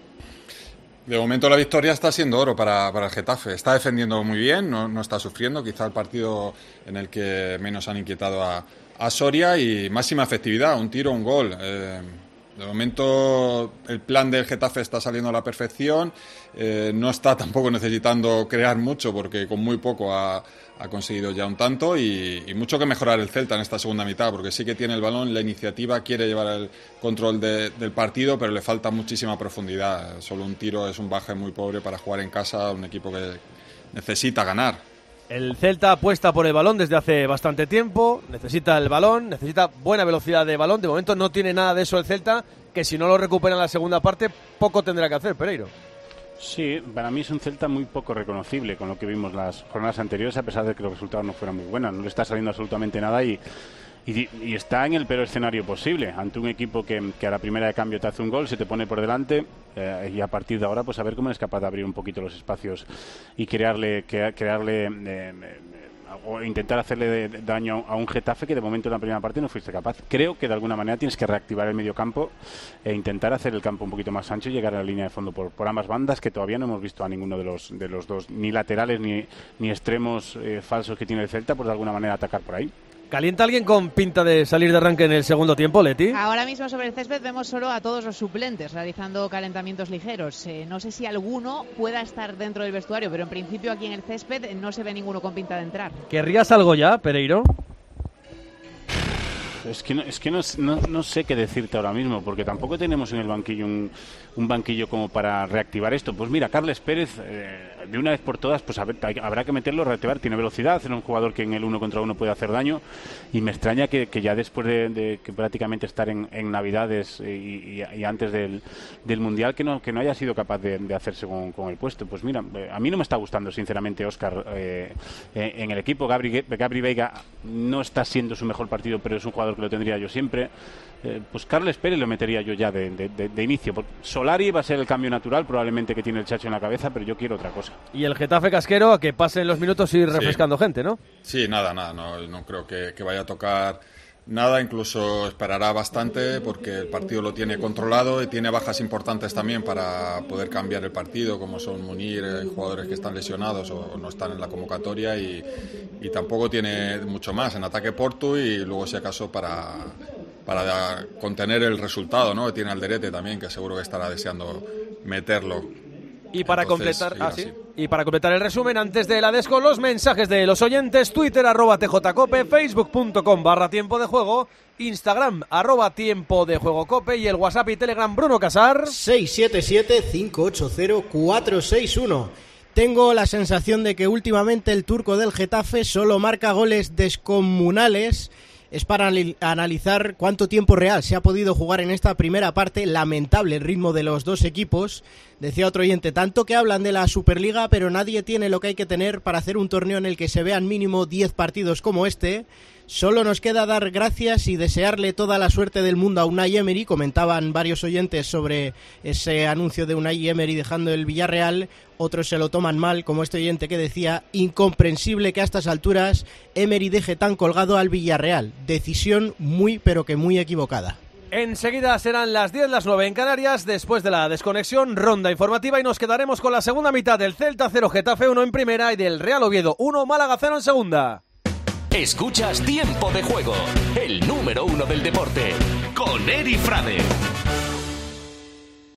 De momento la victoria está siendo oro para, para el Getafe. Está defendiendo muy bien, no, no está sufriendo. Quizá el partido en el que menos han inquietado a, a Soria, y máxima efectividad, un tiro, un gol. Eh, de momento el plan del Getafe está saliendo a la perfección. Eh, no está tampoco necesitando crear mucho porque con muy poco ha, ha conseguido ya un tanto, y, y mucho que mejorar el Celta en esta segunda mitad, porque sí que tiene el balón, la iniciativa, quiere llevar el control de, del partido, pero le falta muchísima profundidad. Solo un tiro es un baje muy pobre para jugar en casa, un equipo que necesita ganar. El Celta apuesta por el balón desde hace bastante tiempo, necesita el balón, necesita buena velocidad de balón. De momento no tiene nada de eso el Celta, que si no lo recupera en la segunda parte, poco tendrá que hacer, Pereiro. Sí, para mí es un Celta muy poco reconocible con lo que vimos las jornadas anteriores, a pesar de que los resultados no fueran muy buenos. No le está saliendo absolutamente nada y, y, y está en el peor escenario posible, ante un equipo que, que a la primera de cambio te hace un gol, se te pone por delante, eh, y a partir de ahora pues a ver cómo es capaz de abrir un poquito los espacios y crearle, crea, crearle eh, eh, o intentar hacerle de, de daño a un Getafe que de momento en la primera parte no fuiste capaz. Creo que de alguna manera tienes que reactivar el medio campo e intentar hacer el campo un poquito más ancho y llegar a la línea de fondo por, por ambas bandas, que todavía no hemos visto a ninguno de los de los dos, ni laterales ni, ni extremos eh, falsos que tiene el Celta, por de alguna manera atacar por ahí. ¿Calienta alguien con pinta de salir de arranque en el segundo tiempo, Leti? Ahora mismo sobre el césped vemos solo a todos los suplentes realizando calentamientos ligeros. Eh, no sé si alguno pueda estar dentro del vestuario, pero en principio aquí en el césped no se ve ninguno con pinta de entrar. ¿Querrías algo ya, Pereiro? Es que, no, es que no, no, no sé qué decirte ahora mismo, porque tampoco tenemos en el banquillo un, un banquillo como para reactivar esto. Pues mira, Carles Pérez, eh, de una vez por todas, pues a ver, hay, habrá que meterlo, reactivar. Tiene velocidad, es un jugador que en el uno contra uno puede hacer daño, y me extraña que, que ya después de, de que prácticamente estar en, en Navidades y, y, y antes del, del Mundial, que no, que no haya sido capaz de, de hacerse con, con el puesto. Pues mira, eh, a mí no me está gustando sinceramente Óscar eh, eh, en el equipo. Gabri, Gabri Veiga no está siendo su mejor partido, pero es un jugador que lo tendría yo siempre. Eh, pues Carles Pérez lo metería yo ya de, de, de, de inicio. Solari va a ser el cambio natural probablemente que tiene el Chacho en la cabeza, pero yo quiero otra cosa. Y el Getafe, Casquero, a que pasen los minutos y ir refrescando sí. gente, ¿no? Sí, nada, nada, no, no creo que, que vaya a tocar nada, incluso esperará bastante porque el partido lo tiene controlado y tiene bajas importantes también para poder cambiar el partido, como son Munir, eh, jugadores que están lesionados o, o no están en la convocatoria, y, y tampoco tiene mucho más en ataque Portu, y luego si acaso para, para contener el resultado, ¿no? Tiene Alderete también, que seguro que estará deseando meterlo. Y para Entonces, completar ah, ¿sí? y para completar el resumen, antes de la desco, los mensajes de los oyentes: Twitter arroba tjcope, facebook.com barra tiempo de juego, Instagram arroba tiempo de juego cope, y el WhatsApp y Telegram Bruno Casar seis siete siete, cinco ocho cero, cuatro seis uno. Tengo la sensación de que últimamente el turco del Getafe solo marca goles descomunales es para analizar cuánto tiempo real se ha podido jugar en esta primera parte. Lamentable el ritmo de los dos equipos. Decía otro oyente, tanto que hablan de la Superliga, pero nadie tiene lo que hay que tener para hacer un torneo en el que se vean mínimo diez partidos como este. Solo nos queda dar gracias y desearle toda la suerte del mundo a Unai Emery. Comentaban varios oyentes sobre ese anuncio de Unai Emery dejando el Villarreal. Otros se lo toman mal, como este oyente que decía, incomprensible que a estas alturas Emery deje tan colgado al Villarreal. Decisión muy, pero que muy equivocada. Enseguida serán las diez, las nueve en Canarias. Después de la desconexión, ronda informativa y nos quedaremos con la segunda mitad del Celta cero, Getafe uno en primera y del Real Oviedo uno, Málaga cero en segunda. Escuchas Tiempo de Juego, el número uno del deporte, con Eri Frade.